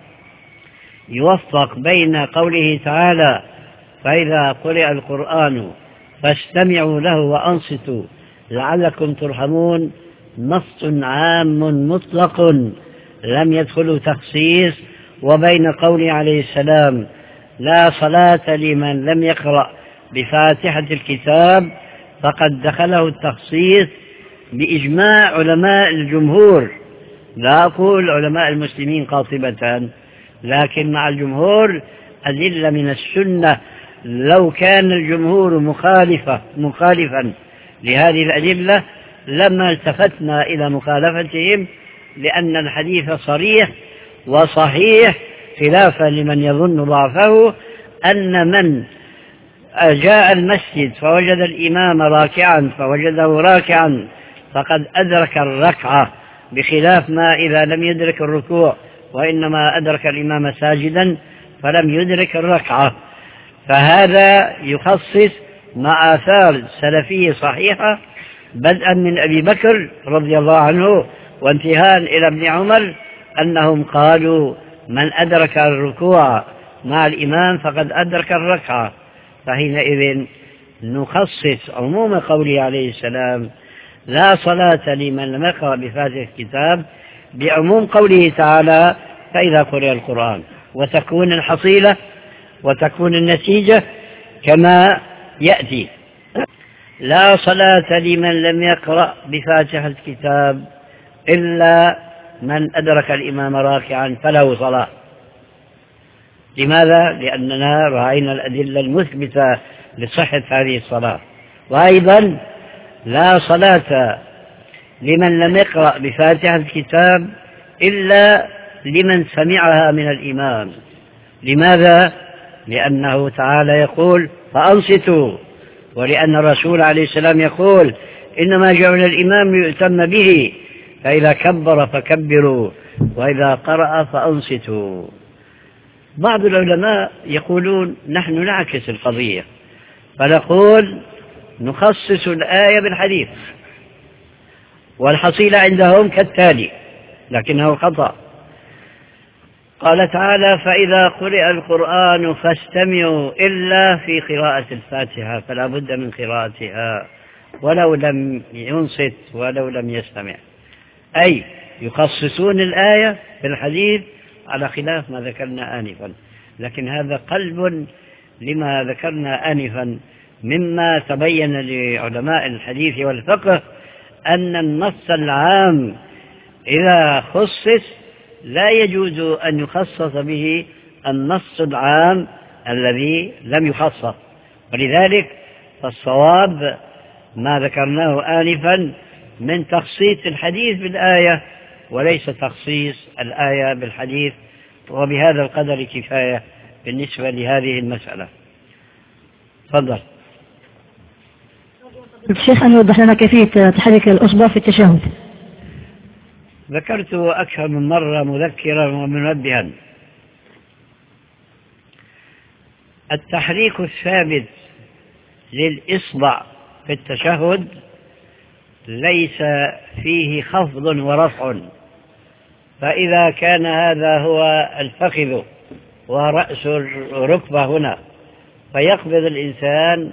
يوفق بين قوله تعالى فإذا قرئ القرآن فاستمعوا له وأنصتوا لعلكم ترحمون، نص عام مطلق لم يدخل تخصيص، وبين قوله عليه السلام لا صلاة لمن لم يقرأ بفاتحة الكتاب فقد دخله التخصيص بإجماع علماء الجمهور. لا أقول علماء المسلمين قاطبة، لكن مع الجمهور أدلة من السنة. لو كان الجمهور مخالفة مخالفا لهذه الأدلة لما التفتنا إلى مخالفتهم، لأن الحديث صريح وصحيح خلافا لمن يظن ضعفه، أن من جاء المسجد فوجد الإمام راكعا فوجده راكعا فقد أدرك الركعة بخلاف ما إذا لم يدرك الركوع وإنما أدرك الإمام ساجدا فلم يدرك الركعة. فهذا يخصص مع آثار سلفية صحيحة بدءا من أبي بكر رضي الله عنه وانتهاء إلى ابن عمر أنهم قالوا من أدرك الركوع مع الإمام فقد أدرك الركعة. فحينئذ نخصص عموم قوله عليه السلام لا صلاة لمن لم يقرأ بفاتحة الكتاب بعموم قوله تعالى فإذا قرئ القرآن، وتكون الحصيلة وتكون النتيجة كما يأتي: لا صلاة لمن لم يقرأ بفاتحة الكتاب إلا من أدرك الإمام راكعا فله صلاة. لماذا؟ لأننا رأينا الأدلة المثبتة لصحة هذه الصلاة. وأيضا لا صلاة لمن لم يقرأ بفاتحة الكتاب إلا لمن سمعها من الإمام. لماذا؟ لأنه تعالى يقول فأنصتوا، ولأن الرسول عليه السلام يقول إنما جعل الإمام ليؤتم به، فإذا كبر فكبروا وإذا قرأ فأنصتوا. بعض العلماء يقولون نحن نعكس القضية، فنقول نخصص الآية بالحديث، والحصيلة عندهم كالتالي لكنه خطأ. قال تعالى فإذا قرئ القرآن فاستمعوا إلا في قراءة الفاتحة، فلا بد من قراءتها ولو لم ينصت ولو لم يستمع، أي يخصصون الآية في الحديث على خلاف ما ذكرنا آنفا. لكن هذا قلب لما ذكرنا آنفا مما تبين لعلماء الحديث والفقه أن النص العام إذا خصص لا يجوز أن يخصص به النص العام الذي لم يخصص. ولذلك فالصواب ما ذكرناه آنفا من تخصيص الحديث بالآية وليس تخصيص الآية بالحديث. وبهذا القدر كفاية بالنسبة لهذه المسألة. تفضل. الشيخ أن يوضح لنا كيفية تحريك الأصبع في التشهد. ذكرت أكثر من مرة مذكرا ومنبها. التحريك الثابت للإصبع في التشهد ليس فيه خفض ورفع، فإذا كان هذا هو الفخذ ورأس الركبة هنا فيقبض الإنسان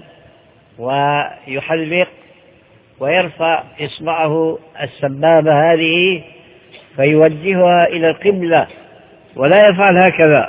ويحلق ويرفع إصبعه السبابة هذه فيوجهها إلى القبلة ولا يفعل هكذا،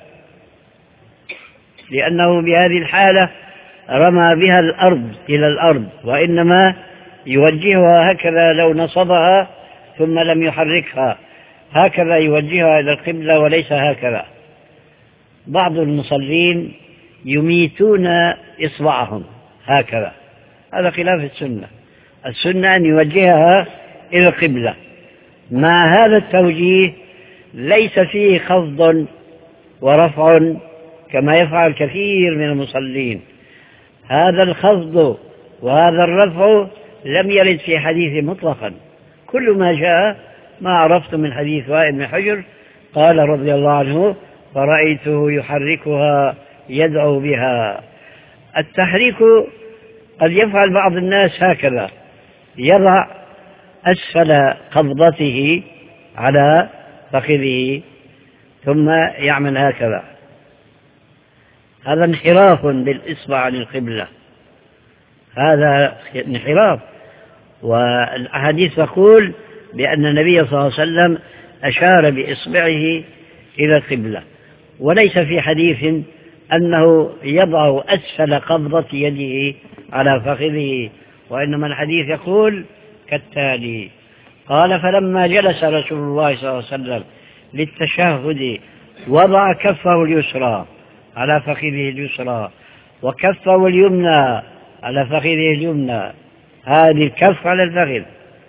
لأنه بهذه الحالة رمى بها الأرض إلى الأرض، وإنما يوجهها هكذا لو نصبها ثم لم يحركها هكذا يوجهها إلى القبلة وليس هكذا. بعض المصلين يميتون إصبعهم هكذا، هذا خلاف السنة. السنة أن يوجهها إلى القبلة. مع هذا التوجيه ليس فيه خفض ورفع كما يفعل كثير من المصلين. هذا الخفض وهذا الرفع لم يرد في حديث مطلقا، كل ما جاء ما عرفت من حديث وائل بن حجر قال رضي الله عنه فرأيته يحركها يدعو بها. التحريك قد يفعل بعض الناس هكذا، يضع أسفل قبضته على فخذه ثم يعمل هكذا، هذا انحراف بالإصبع عن القبلة، هذا انحراف. والأحاديث تقول بأن النبي صلى الله عليه وسلم أشار بإصبعه إلى القبلة، وليس في حديث أنه يضع أسفل قبضة يده على فخذه، وإنما الحديث يقول كالتالي: قال فلما جلس رسول الله صلى الله عليه وسلم للتشهد وضع كفه اليسرى على فخذه اليسرى وكفه اليمنى على فخذه اليمنى، هذه الكف على الفخذ،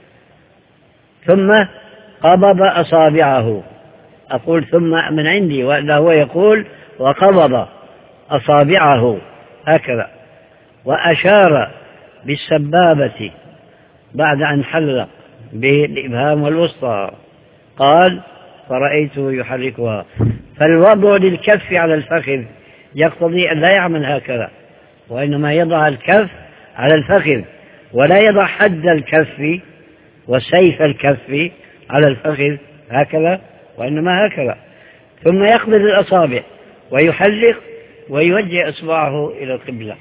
ثم قبض أصابعه. أقول ثم من عندي، وإلا هو يقول وقبض أصابعه هكذا، وأشار بالسبابة بعد أن حلق بالإبهام والوسطى. قال فرأيته يحركها. فالوضع للكف على الفخذ يقتضي أن لا يعمل هكذا، وإنما يضع الكف على الفخذ، ولا يضع حد الكف وسيف الكف على الفخذ هكذا، وإنما هكذا، ثم يقبض الأصابع ويحلق ويوجه إصبعه إلى القبلة.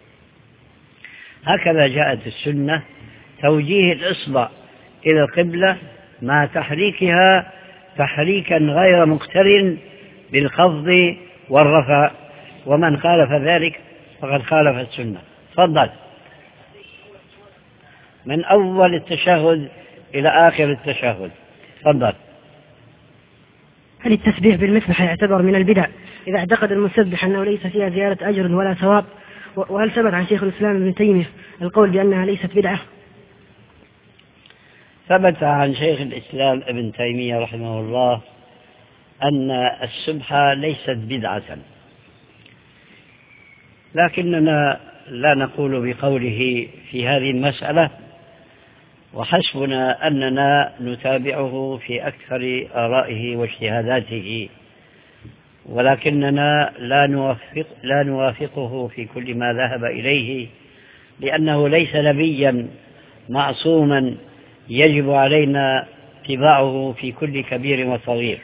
هكذا جاءت السنة، توجيه الإصبع إلى القبلة مع تحريكها تحريكا غير مقترن بالخفض والرفع، ومن خالف ذلك فقد خالف السنة. تفضل. من أول التشهد إلى آخر التشهد. تفضل. هل التسبيح بالمسبح يعتبر من البدع إذا اعتقد المسبح أنه ليس فيها زيادة أجر ولا ثواب؟ وهل ثبت عن شيخ الإسلام ابن تيمية القول بأنها ليست بدعة؟ ثبت عن شيخ الإسلام ابن تيمية رحمه الله أن السبحة ليست بدعة، لكننا لا نقول بقوله في هذه المسألة، وحسبنا أننا نتابعه في أكثر آرائه واجتهاداته، ولكننا لا نوافق لا نوافقه في كل ما ذهب إليه، لأنه ليس نبيا معصوما يجب علينا اتباعه في كل كبير وصغير.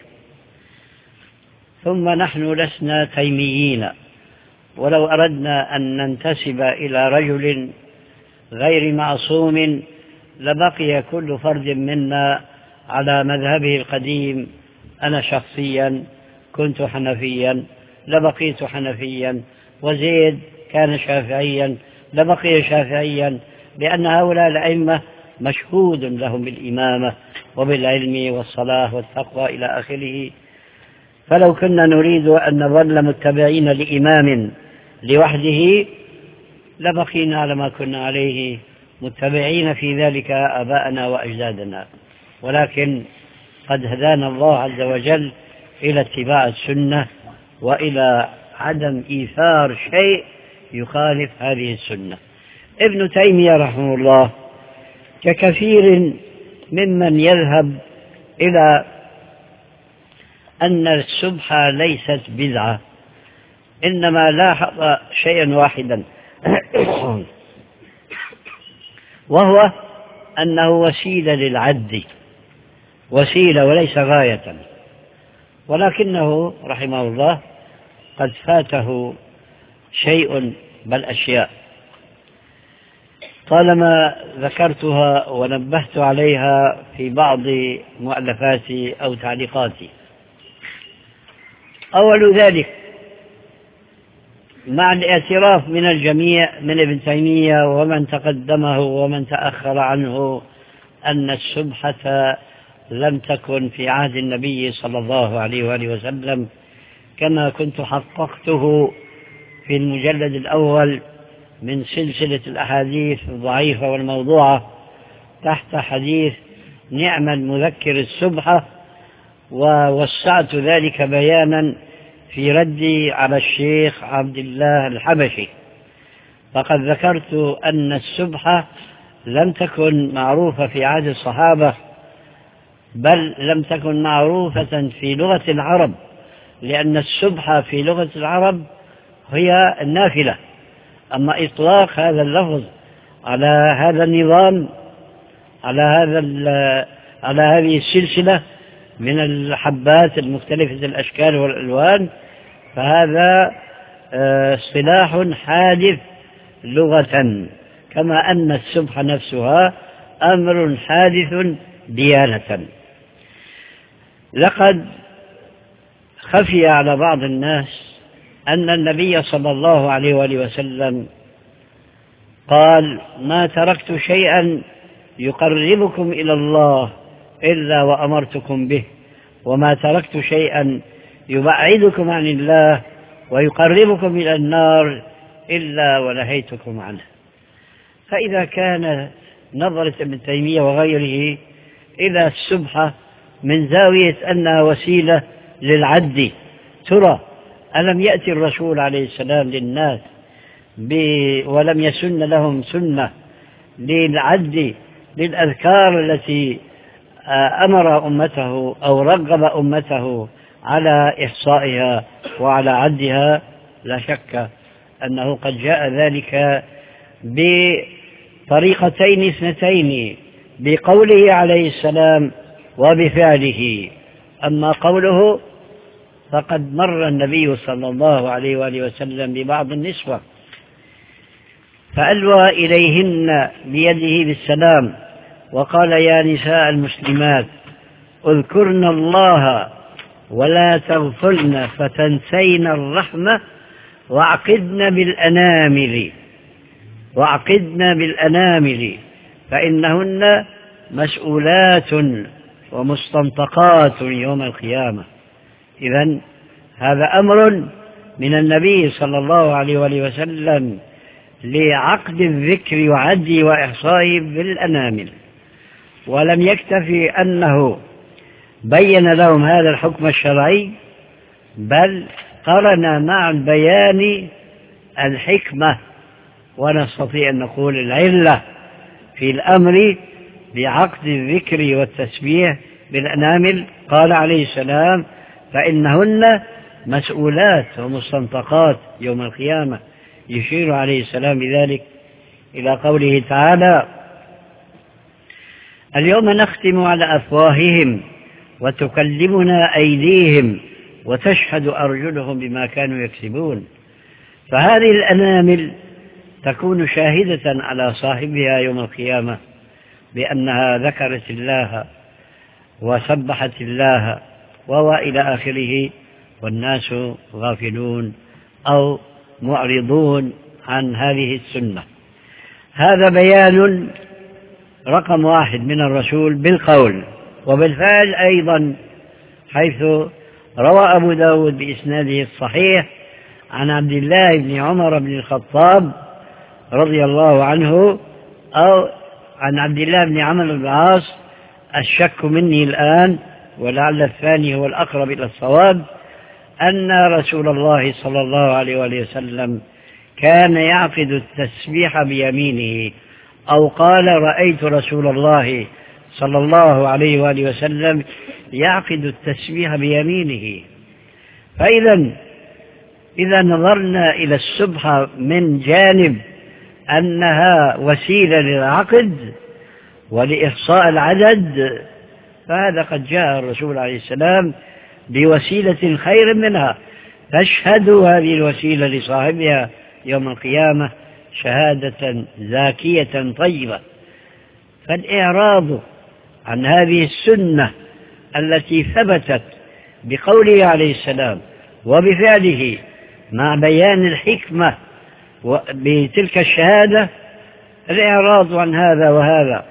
ثم نحن لسنا تيميين، ولو أردنا أن ننتسب إلى رجل غير معصوم لبقي كل فرد منا على مذهبه القديم. أنا شخصيا كنت حنفيا لبقيت حنفيا، وزيد كان شافعيا لبقي شافعيا، لأن هؤلاء الأئمة مشهود لهم بالإمامة وبالعلم والصلاة والتقوى إلى آخره. فلو كنا نريد أن نظل متبعين لإمام لوحده لبقينا على ما كنا عليه متبعين في ذلك آباءنا وأجدادنا، ولكن قد هدانا الله عز وجل إلى اتباع السنة وإلى عدم إيثار شيء يخالف هذه السنة. ابن تيمية رحمه الله ككثير ممن يذهب إلى أن السبحة ليست بدعة، إنما لاحظ شيئا واحدا وهو أنه وسيلة للعد، وسيلة وليس غاية، ولكنه رحمه الله قد فاته شيء بل أشياء طالما ذكرتها ونبهت عليها في بعض مؤلفاتي أو تعليقاتي. أول ذلك مع الاعتراف من الجميع من ابن تيمية ومن تقدمه ومن تأخر عنه أن السبحة لم تكن في عهد النبي صلى الله عليه وآله وسلم، كما كنت حققته في المجلد الأول من سلسلة الأحاديث الضعيفة والموضوعة تحت حديث نعم المذكر السبحة، ووسعت ذلك بيانا في ردي على الشيخ عبد الله الحبشي. فقد ذكرت أن السبحة لم تكن معروفة في عهد الصحابة، بل لم تكن معروفة في لغة العرب، لأن السبحة في لغة العرب هي النافلة. أما إطلاق هذا اللفظ على هذا النظام على هذا على هذه السلسلة من الحبات المختلفة الأشكال والألوان فهذا اصطلاح حادث لغة، كما أن السبحة نفسها أمر حادث ديانة. لقد خفي على بعض الناس أن النبي صلى الله عليه وآله وسلم قال ما تركت شيئا يقربكم إلى الله إلا وأمرتكم به، وما تركت شيئا يبعدكم عن الله ويقربكم إلى النار إلا ونهيتكم عنه. فإذا كان نظرة ابن تيمية وغيره إلى السبحة من زاوية أنها وسيلة للعد، ترى ألم يأتي الرسول عليه السلام للناس ولم يسن لهم سنة للعد للأذكار التي أمر أمته أو رغب أمته على إحصائها وعلى عدها، لا شك أنه قد جاء ذلك بطريقتين اثنتين، بقوله عليه السلام وبفعله. أما قوله فقد مر النبي صلى الله عليه وآله وسلم ببعض النسوة فألوى إليهن بيده بالسلام وقال: يا نساء المسلمات اذكرن الله ولا تغفلن فتنسين الرحمة واعقدن بالأنامل واعقدن بالأنامل فإنهن مسؤولات ومستنطقات يوم القيامة. إذن هذا أمر من النبي صلى الله عليه وآله وسلم لعقد الذكر وعده وإحصائه بالأنامل. ولم يكتفي أنه بين لهم هذا الحكم الشرعي، بل قرن مع البيان الحكمة، ونستطيع أن نقول العلة في الأمر بعقد الذكر والتسبيح بالأنامل. قال عليه السلام: فإنهن مسؤولات ومستنطقات يوم القيامة، يشير عليه السلام بذلك إلى قوله تعالى: اليوم نختم على أفواههم وتكلمنا أيديهم وتشهد أرجلهم بما كانوا يكسبون. فهذه الأنامل تكون شاهدة على صاحبها يوم القيامة بأنها ذكرت الله وسبحت الله وإلى آخره، والناس غافلون أو معرضون عن هذه السنة. هذا بيان رقم واحد من الرسول بالقول وبالفعل أيضا، حيث روى أبو داود بإسناده الصحيح عن عبد الله بن عمر بن الخطاب رضي الله عنه، أو عن عبد الله بن عمرو بن العاص، الشك مني الآن ولعل الثاني هو الأقرب إلى الصواب، أن رسول الله صلى الله عليه وآله وسلم كان يعقد التسبيح بيمينه، أو قال: رأيت رسول الله صلى الله عليه وآله وسلم يعقد التسبيح بيمينه. فإذا إذا نظرنا إلى السبحة من جانب أنها وسيلة للعقد ولإحصاء العدد، فهذا قد جاء الرسول عليه السلام بوسيلة خير منها، تشهد هذه الوسيلة لصاحبها يوم القيامة شهادة زاكية طيبة. فالإعراض عن هذه السنة التي ثبتت بقوله عليه السلام وبفعله مع بيان الحكمة بتلك الشهادة، الإعراض عن هذا وهذا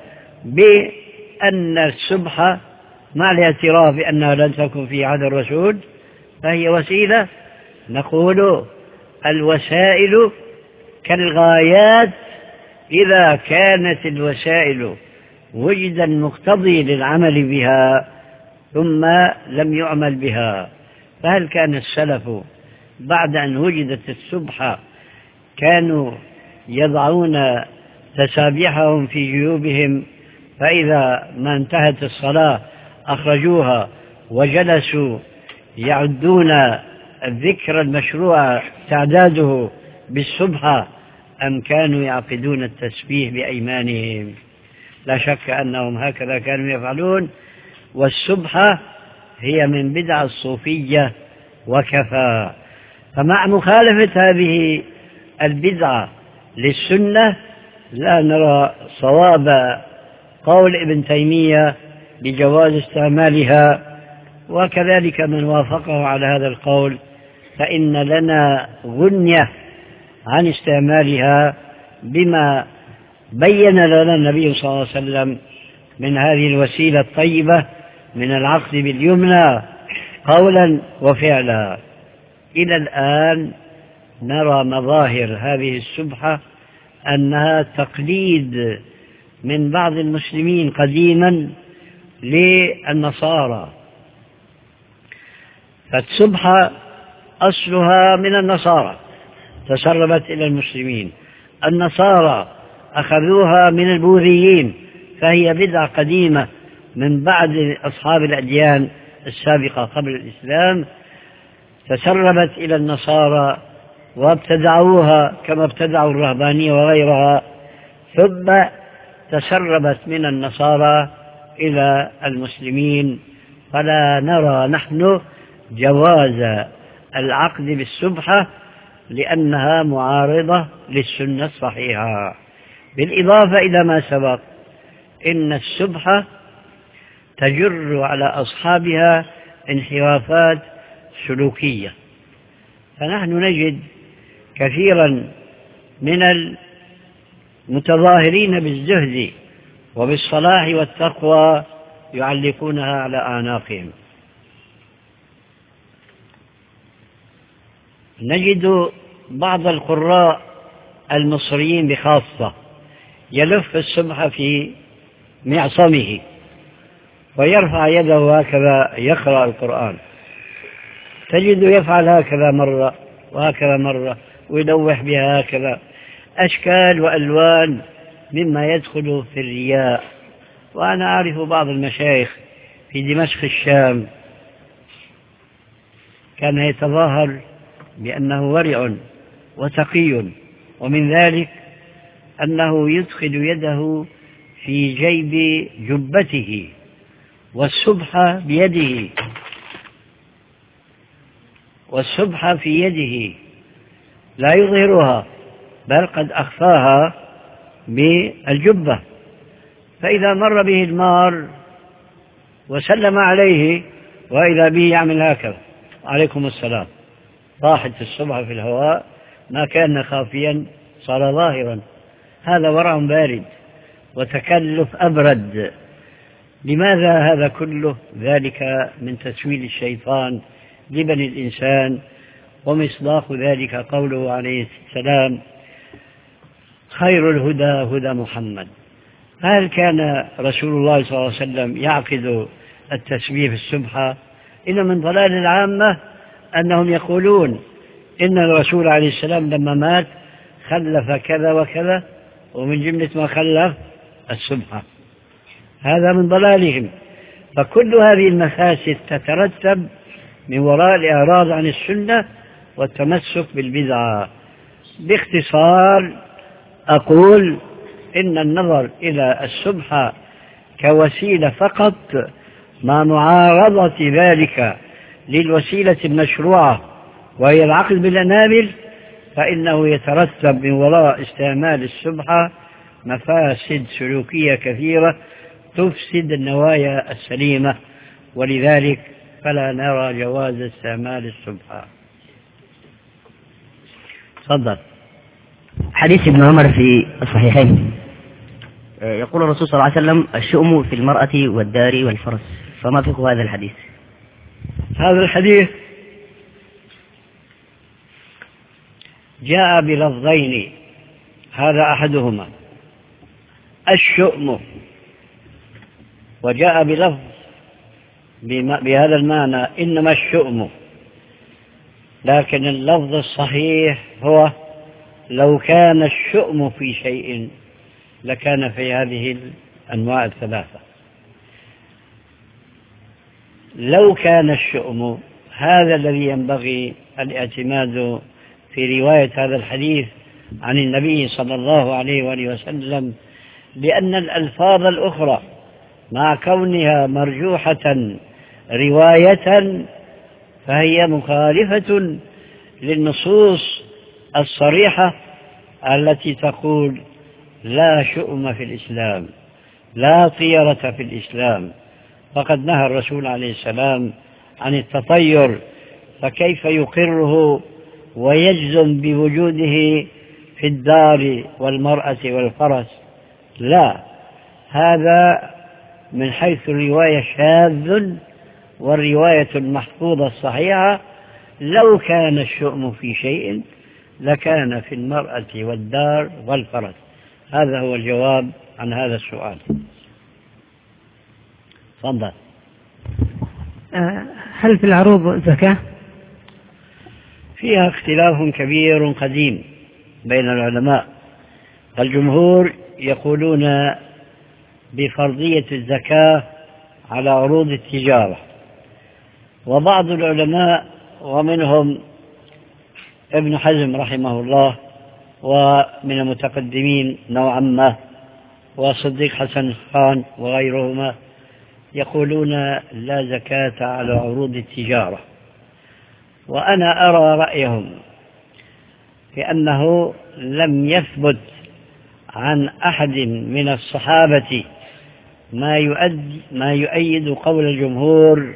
بأن السبحة مع الاعتراف بأنها لن تكن في عهد الرسول فهي وسيلة، نقول الوسائل كالغايات، إذا كانت الوسائل وجد المقتضي للعمل بها ثم لم يعمل بها. فهل كان السلف بعد أن وجدت السبحة كانوا يضعون تسابيحهم في جيوبهم، فإذا ما انتهت الصلاة أخرجوها وجلسوا يعدون الذكر المشروع تعداده بالسبحة، أم كانوا يعقدون التسبيح بأيمانهم؟ لا شك أنهم هكذا كانوا يفعلون. والسبحة هي من بدع الصوفية وكفى. فمع مخالفة هذه البدعة للسنة لا نرى صواب قول ابن تيمية بجواز استعمالها، وكذلك من وافقه على هذا القول، فإن لنا غنية عن استعمالها بما بين لنا النبي صلى الله عليه وسلم من هذه الوسيلة الطيبة من العقد باليمنى قولا وفعلا. إلى الآن نرى مظاهر هذه السبحة أنها تقليد من بعض المسلمين قديما للنصارى. فالسبحة أصلها من النصارى تسربت إلى المسلمين، النصارى أخذوها من البوذيين فهي بدعة قديمة من بعد أصحاب الأديان السابقة قبل الإسلام، تسربت إلى النصارى وابتدعوها كما ابتدعوا الرهبانية وغيرها، ثم تسربت من النصارى إلى المسلمين. فلا نرى نحن جواز العقد بالسبحة لأنها معارضة للسنة الصحيحة. بالإضافة إلى ما سبق، إن السبحة تجر على أصحابها انحرافات سلوكية، فنحن نجد كثيرا من المتظاهرين بالزهد وبالصلاح والتقوى يعلقونها على أعناقهم. نجد بعض القراء المصريين بخاصة يلف السبحة في معصمه ويرفع يده هكذا يقرأ القرآن، تجد يفعل هكذا مرة وهكذا مرة ويلوح بها هكذا، أشكال وألوان مما يدخل في الرياء. وأنا أعرف بعض المشايخ في دمشق الشام كان يتظاهر بأنه ورع وتقي، ومن ذلك أنه يدخل يده في جيب جبته والسبحة بيده والسبحة في يده لا يظهرها، بل قد أخفاها بالجبة، فإذا مر به المار وسلم عليه وإذا به يعمل هكذا عليكم السلام، طاحت السبحة في الهواء، ما كان خافيا صار ظاهرا. هذا ورع بارد وتكلف أبرد. لماذا هذا كله؟ ذلك من تسويل الشيطان لبني الإنسان، ومصداق ذلك قوله عليه السلام: خير الهدى هدى محمد. هل كان رسول الله صلى الله عليه وسلم يعقد التسبيح في السبحة؟ إن من ضلال العامة أنهم يقولون إن الرسول عليه السلام لما مات خلف كذا وكذا، ومن جملة ما خلف السبحة. هذا من ضلالهم. فكل هذه المفاسد تترتب من وراء الإعراض عن السنة والتمسك بالبدعة. باختصار أقول إن النظر إلى السبحة كوسيلة فقط مع معارضة ذلك للوسيلة المشروعة وهي العقل بالأنامل، فإنه يترتب من وراء استعمال السبحة مفاسد سلوكية كثيرة تفسد النوايا السليمة، ولذلك فلا نرى جواز استعمال السبحة. تفضل. حديث ابن عمر في الصحيحين يقول الرسول صلى الله عليه وسلم: الشؤم في المرأة والدار والفرس. فما فقه هذا الحديث؟ هذا الحديث جاء بلفظين، هذا أحدهما الشؤم، وجاء بلفظ بهذا المعنى إنما الشؤم، لكن اللفظ الصحيح هو لو كان الشؤم في شيء لكان في هذه الأنواع الثلاثة. لو كان الشؤم، هذا الذي ينبغي الاعتماد في رواية هذا الحديث عن النبي صلى الله عليه وآله وسلم، لأن الألفاظ الأخرى مع كونها مرجوحة رواية فهي مخالفة للنصوص الصريحة التي تقول لا شؤم في الإسلام، لا طيرة في الإسلام، فقد نهى الرسول عليه السلام عن التطير، فكيف يقره ويجزم بوجوده في الدار والمرأة والفرس؟ لا، هذا من حيث الرواية شاذ، والرواية المحفوظة الصحيحة لو كان الشؤم في شيء لكان في المرأة والدار والفرس. هذا هو الجواب عن هذا السؤال. تفضل. هل في العروض زكاة؟ فيها اختلاف كبير قديم بين العلماء. الجمهور يقولون بفرضية الزكاة على عروض التجارة. وبعض العلماء ومنهم ابن حزم رحمه الله ومن المتقدمين نوعا ما وصديق حسن خان وغيرهما يقولون لا زكاة على عروض التجارة، وأنا أرى رأيهم بأنه لم يثبت عن أحد من الصحابة ما يؤد ما يؤيد قول الجمهور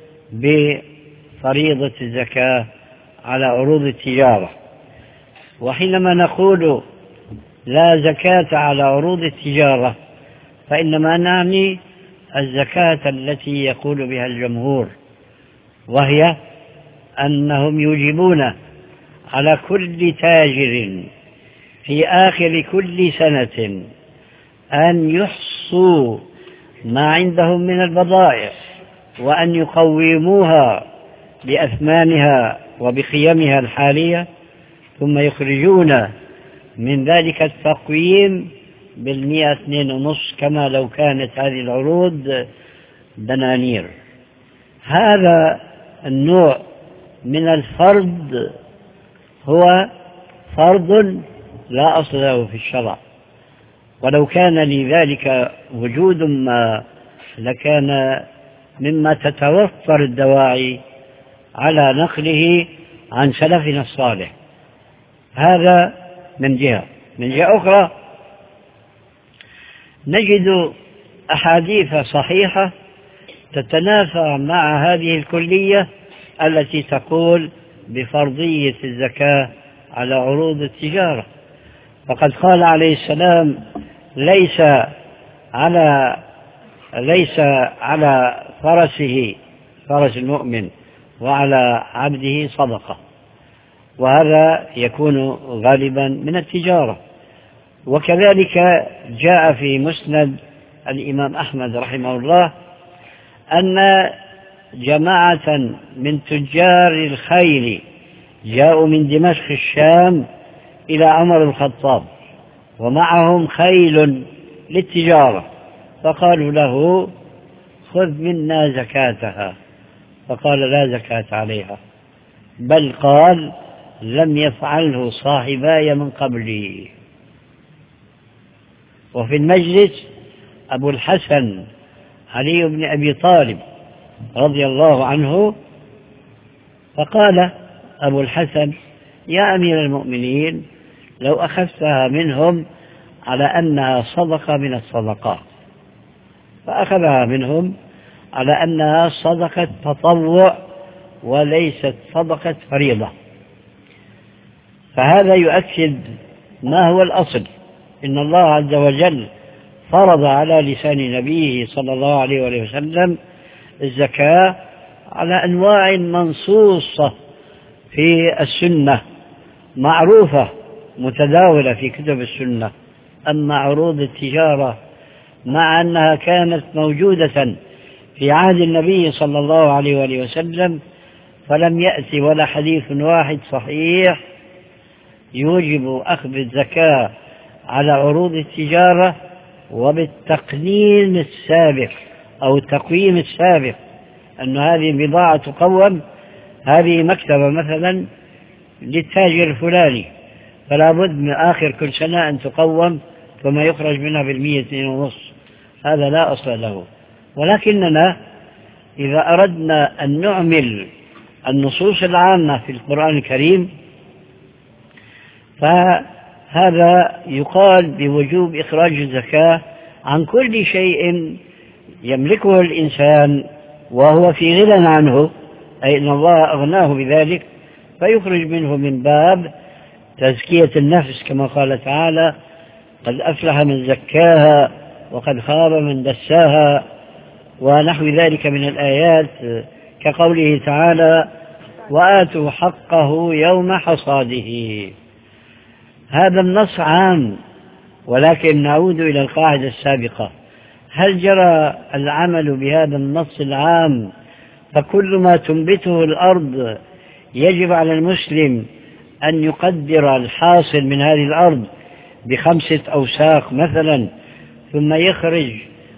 بفريضة الزكاة على عروض التجارة. وحينما نقول لا زكاة على عروض التجارة فإنما نعني الزكاة التي يقول بها الجمهور، وهي أنهم يوجبون على كل تاجر في آخر كل سنة أن يحصوا ما عندهم من البضائع وأن يقوموها بأثمانها وبقيمها الحالية، ثم يخرجون من ذلك التقويم بالمئة اثنين ونصف كما لو كانت هذه العروض دنانير. هذا النوع من الفرض هو فرض لا أصل له في الشرع، ولو كان لذلك وجود ما لكان مما تتوفر الدواعي على نقله عن سلفنا الصالح. هذا من جهة. من جهة أخرى نجد أحاديث صحيحة تتنافى مع هذه الكلية التي تقول بفرضية الزكاة على عروض التجارة. فقد قال عليه السلام ليس على ليس على فرسه فرس المؤمن وعلى عبده صدقة، وهذا يكون غالبا من التجارة. وكذلك جاء في مسند الإمام أحمد رحمه الله أن جماعة من تجار الخيل جاءوا من دمشق الشام إلى عمر الخطاب ومعهم خيل للتجارة، فقالوا له خذ منا زكاتها، فقال لا زكاة عليها، بل قال لم يفعله صاحباي من قبلي. وفي المجلس أبو الحسن علي بن أبي طالب رضي الله عنه، فقال أبو الحسن يا أمير المؤمنين لو أخذتها منهم على أنها صدقة من الصدقات، فأخذها منهم على أنها صدقة تطوع وليست صدقة فريضة. فهذا يؤكد ما هو الأصل، إن الله عز وجل فرض على لسان نبيه صلى الله عليه وسلم الزكاة على أنواع منصوصة في السنة معروفة متداولة في كتب السنة. أما عروض التجارة مع أنها كانت موجودة في عهد النبي صلى الله عليه وسلم فلم يأتي ولا حديث واحد صحيح يوجب أخذ الزكاة على عروض التجارة وبالتقنين السابق أو التقويم السابق، أن هذه بضاعة تقوم، هذه مكتبة مثلا للتاجر الفلاني فلا بد من آخر كل سنة أن تقوم ثم يخرج منها بالمئة اثنين ونصف، هذا لا أصل له. ولكننا إذا أردنا أن نعمل النصوص العامة في القرآن الكريم فهذا يقال بوجوب إخراج الزكاة عن كل شيء يملكه الإنسان وهو في غنى عنه، أي أن الله أغناه بذلك، فيخرج منه من باب تزكية النفس كما قال تعالى قد أفلح من زكاها وقد خاب من دساها ونحو ذلك من الآيات، كقوله تعالى وآتوا حقه يوم حصاده. هذا النص عام، ولكن نعود إلى القاعدة السابقة، هل جرى العمل بهذا النص العام فكل ما تنبته الأرض يجب على المسلم أن يقدر الحاصل من هذه الأرض بخمسة أوساق مثلا ثم يخرج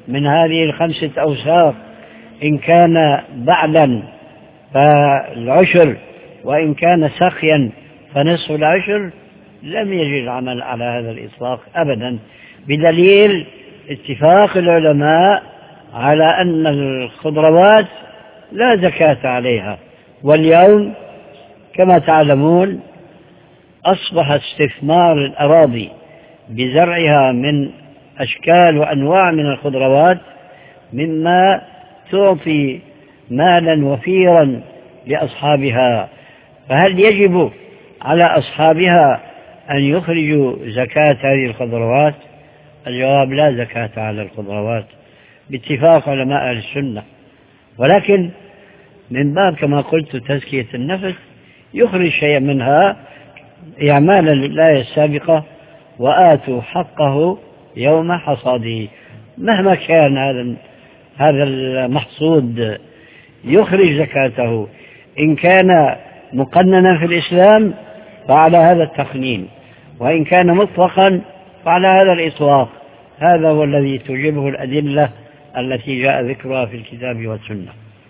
من هذه الخمسة أوساق، إن كان بعلا فالعشر، وإن كان سقيا فنصف العشر، لم يجد العمل على هذا الإطلاق أبدا، بدليل اتفاق العلماء على أن الخضروات لا زكاة عليها. واليوم كما تعلمون أصبح استثمار الأراضي بزرعها من أشكال وأنواع من الخضروات مما تعطي مالا وفيرا لأصحابها، فهل يجب على أصحابها أن يخرجوا زكاة هذه الخضروات؟ الجواب: لا زكاة على الخضروات باتفاق علماء أهل السنة، ولكن من باب كما قلت تزكية النفس يخرج شيئا منها إعمالا للآية السابقة: وآتوا حقه يوم حصاده. مهما كان هذا هذا المحصود يخرج زكاته، إن كان مقننا في الإسلام فعلى هذا التقنين، وإن كان مطلقا فعلى هذا الإطلاق. هذا هو الذي توجبه الأدلة التي جاء ذكرها في الكتاب والسنة.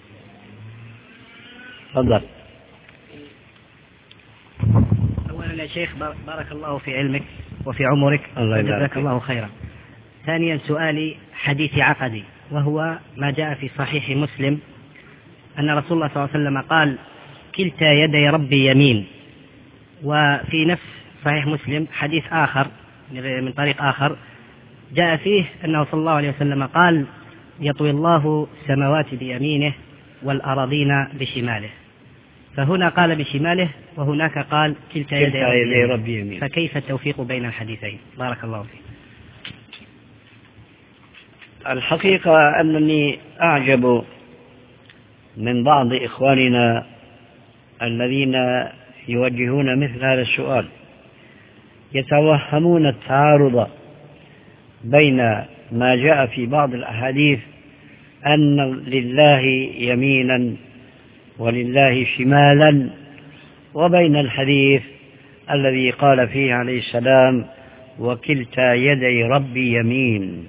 تفضل. أولا يا شيخ بارك الله في علمك وفي عمرك، جزاك الله خيرا. ثانيا سؤالي حديث عقدي، وهو ما جاء في صحيح مسلم أن رسول الله صلى الله عليه وسلم قال: كلتا يدي ربي يمين. وفي نفس صحيح مسلم حديث آخر من طريق آخر جاء فيه أنه صلى الله عليه وسلم قال: يطوي الله السماوات بيمينه والأراضين بشماله. فهنا قال بشماله وهناك قال كلتا يدي ربي, ربي يمين، فكيف التوفيق بين الحديثين؟ بارك الله فيك. الحقيقة أنني أعجب من بعض إخواننا الذين يوجهون مثل هذا السؤال، يتوهمون التعارض بين ما جاء في بعض الأحاديث أن لله يمينا ولله شمالا، وبين الحديث الذي قال فيه عليه السلام: وكلتا يدي ربي يمين.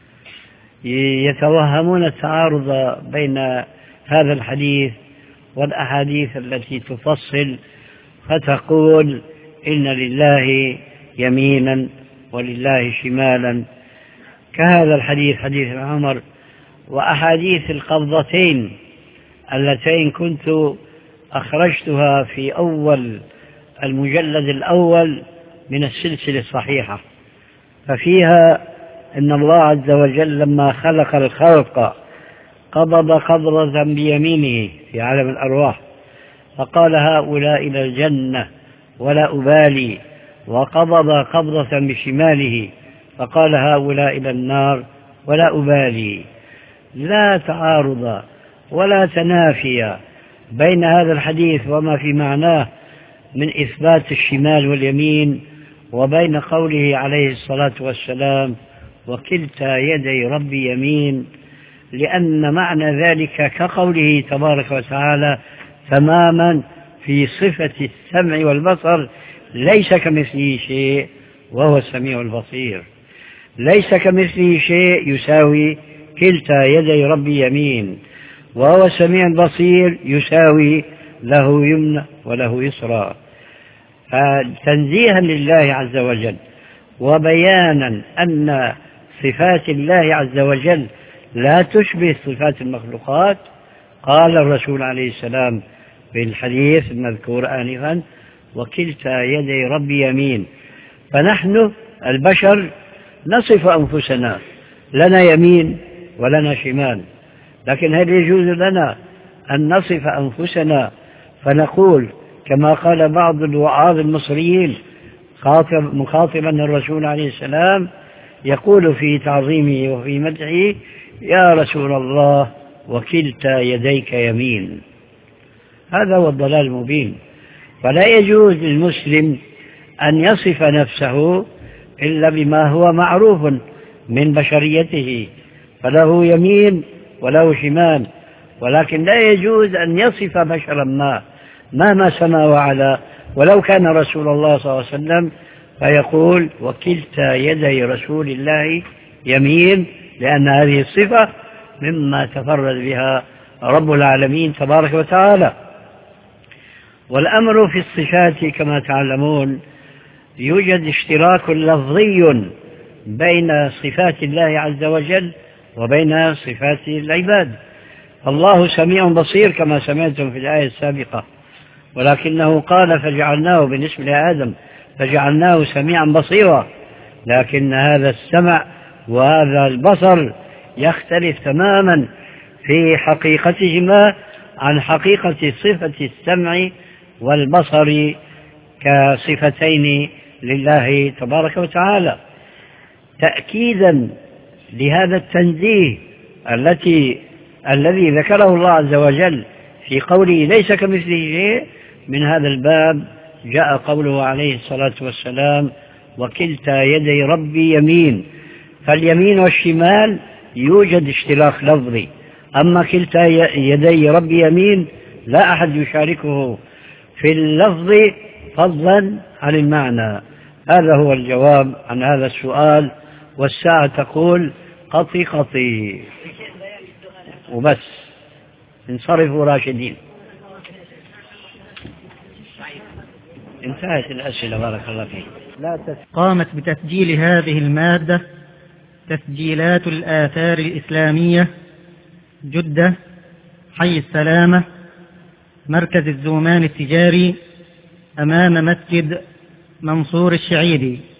يتوهمون التعارض بين هذا الحديث والأحاديث التي تفصل فتقول إن لله يمينا ولله شمالا، كهذا الحديث حديث عمر، وأحاديث القبضتين اللتين كنت أخرجتها في أول المجلد الأول من السلسلة الصحيحة، ففيها إن الله عز وجل لما خلق الخلق قبض قبضة بيمينه في عالم الأرواح فقال: هؤلاء إلى الجنة ولا أبالي، وقبض قبضة بشماله فقال: هؤلاء إلى النار ولا أبالي. لا تعارض ولا تنافي بين هذا الحديث وما في معناه من إثبات الشمال واليمين وبين قوله عليه الصلاة والسلام: وكلتا يدي ربي يمين، لأن معنى ذلك كقوله تبارك وتعالى تماما في صفة السمع والبصر: ليس كمثله شيء وهو السميع البصير. ليس كمثله شيء يساوي كلتا يدي ربي يمين، وهو السميع البصير يساوي له يمنى وله يسرى. فتنزيها لله عز وجل وبيانا أن صفات الله عز وجل لا تشبه صفات المخلوقات، قال الرسول عليه السلام في الحديث المذكور آنفا: وكلتا يدي ربي يمين. فنحن البشر نصف أنفسنا لنا يمين ولنا شمال، لكن هل يجوز لنا أن نصف أنفسنا فنقول كما قال بعض الوعاظ المصريين مخاطبا الرسول عليه السلام يقول في تعظيمه وفي مدحه: يا رسول الله وكلتا يديك يمين؟ هذا هو الضلال المبين. فلا يجوز للمسلم أن يصف نفسه إلا بما هو معروف من بشريته، فله يمين وله شمال، ولكن لا يجوز أن يصف بشرا ما مهما سما وعلا ولو كان رسول الله صلى الله عليه وسلم فيقول: وكلتا يدي رسول الله يمين، لأن هذه الصفة مما تفرد بها رب العالمين تبارك وتعالى. والأمر في الصفات كما تعلمون يوجد اشتراك لفظي بين صفات الله عز وجل وبين صفات العباد. الله سميع بصير كما سمعتم في الآية السابقة، ولكنه قال فجعلناه بالنسبة لآدم فجعلناه سميعا بصيرا، لكن هذا السمع وهذا البصر يختلف تماما في حقيقتهما عن حقيقة صفة السمع والبصر كصفتين لله تبارك وتعالى، تأكيدا لهذا التنزيه التي الذي ذكره الله عز وجل في قوله ليس كمثله شيء. من هذا الباب جاء قوله عليه الصلاة والسلام وكلتا يدي ربي يمين، فاليمين والشمال يوجد اشتراك لفظي، أما كلتا يدي ربي يمين لا أحد يشاركه في اللفظ فضلا عن المعنى. هذا هو الجواب عن هذا السؤال، والساعة تقول قطي قطي وبس، انصرفوا راشدين. انتهت الأسئلة بارك الله فيك. لا قامت بتسجيل هذه المادة تسجيلات الآثار الإسلامية، جدة، حي السلامة، مركز الزومان التجاري، أمام مسجد منصور الشعيري.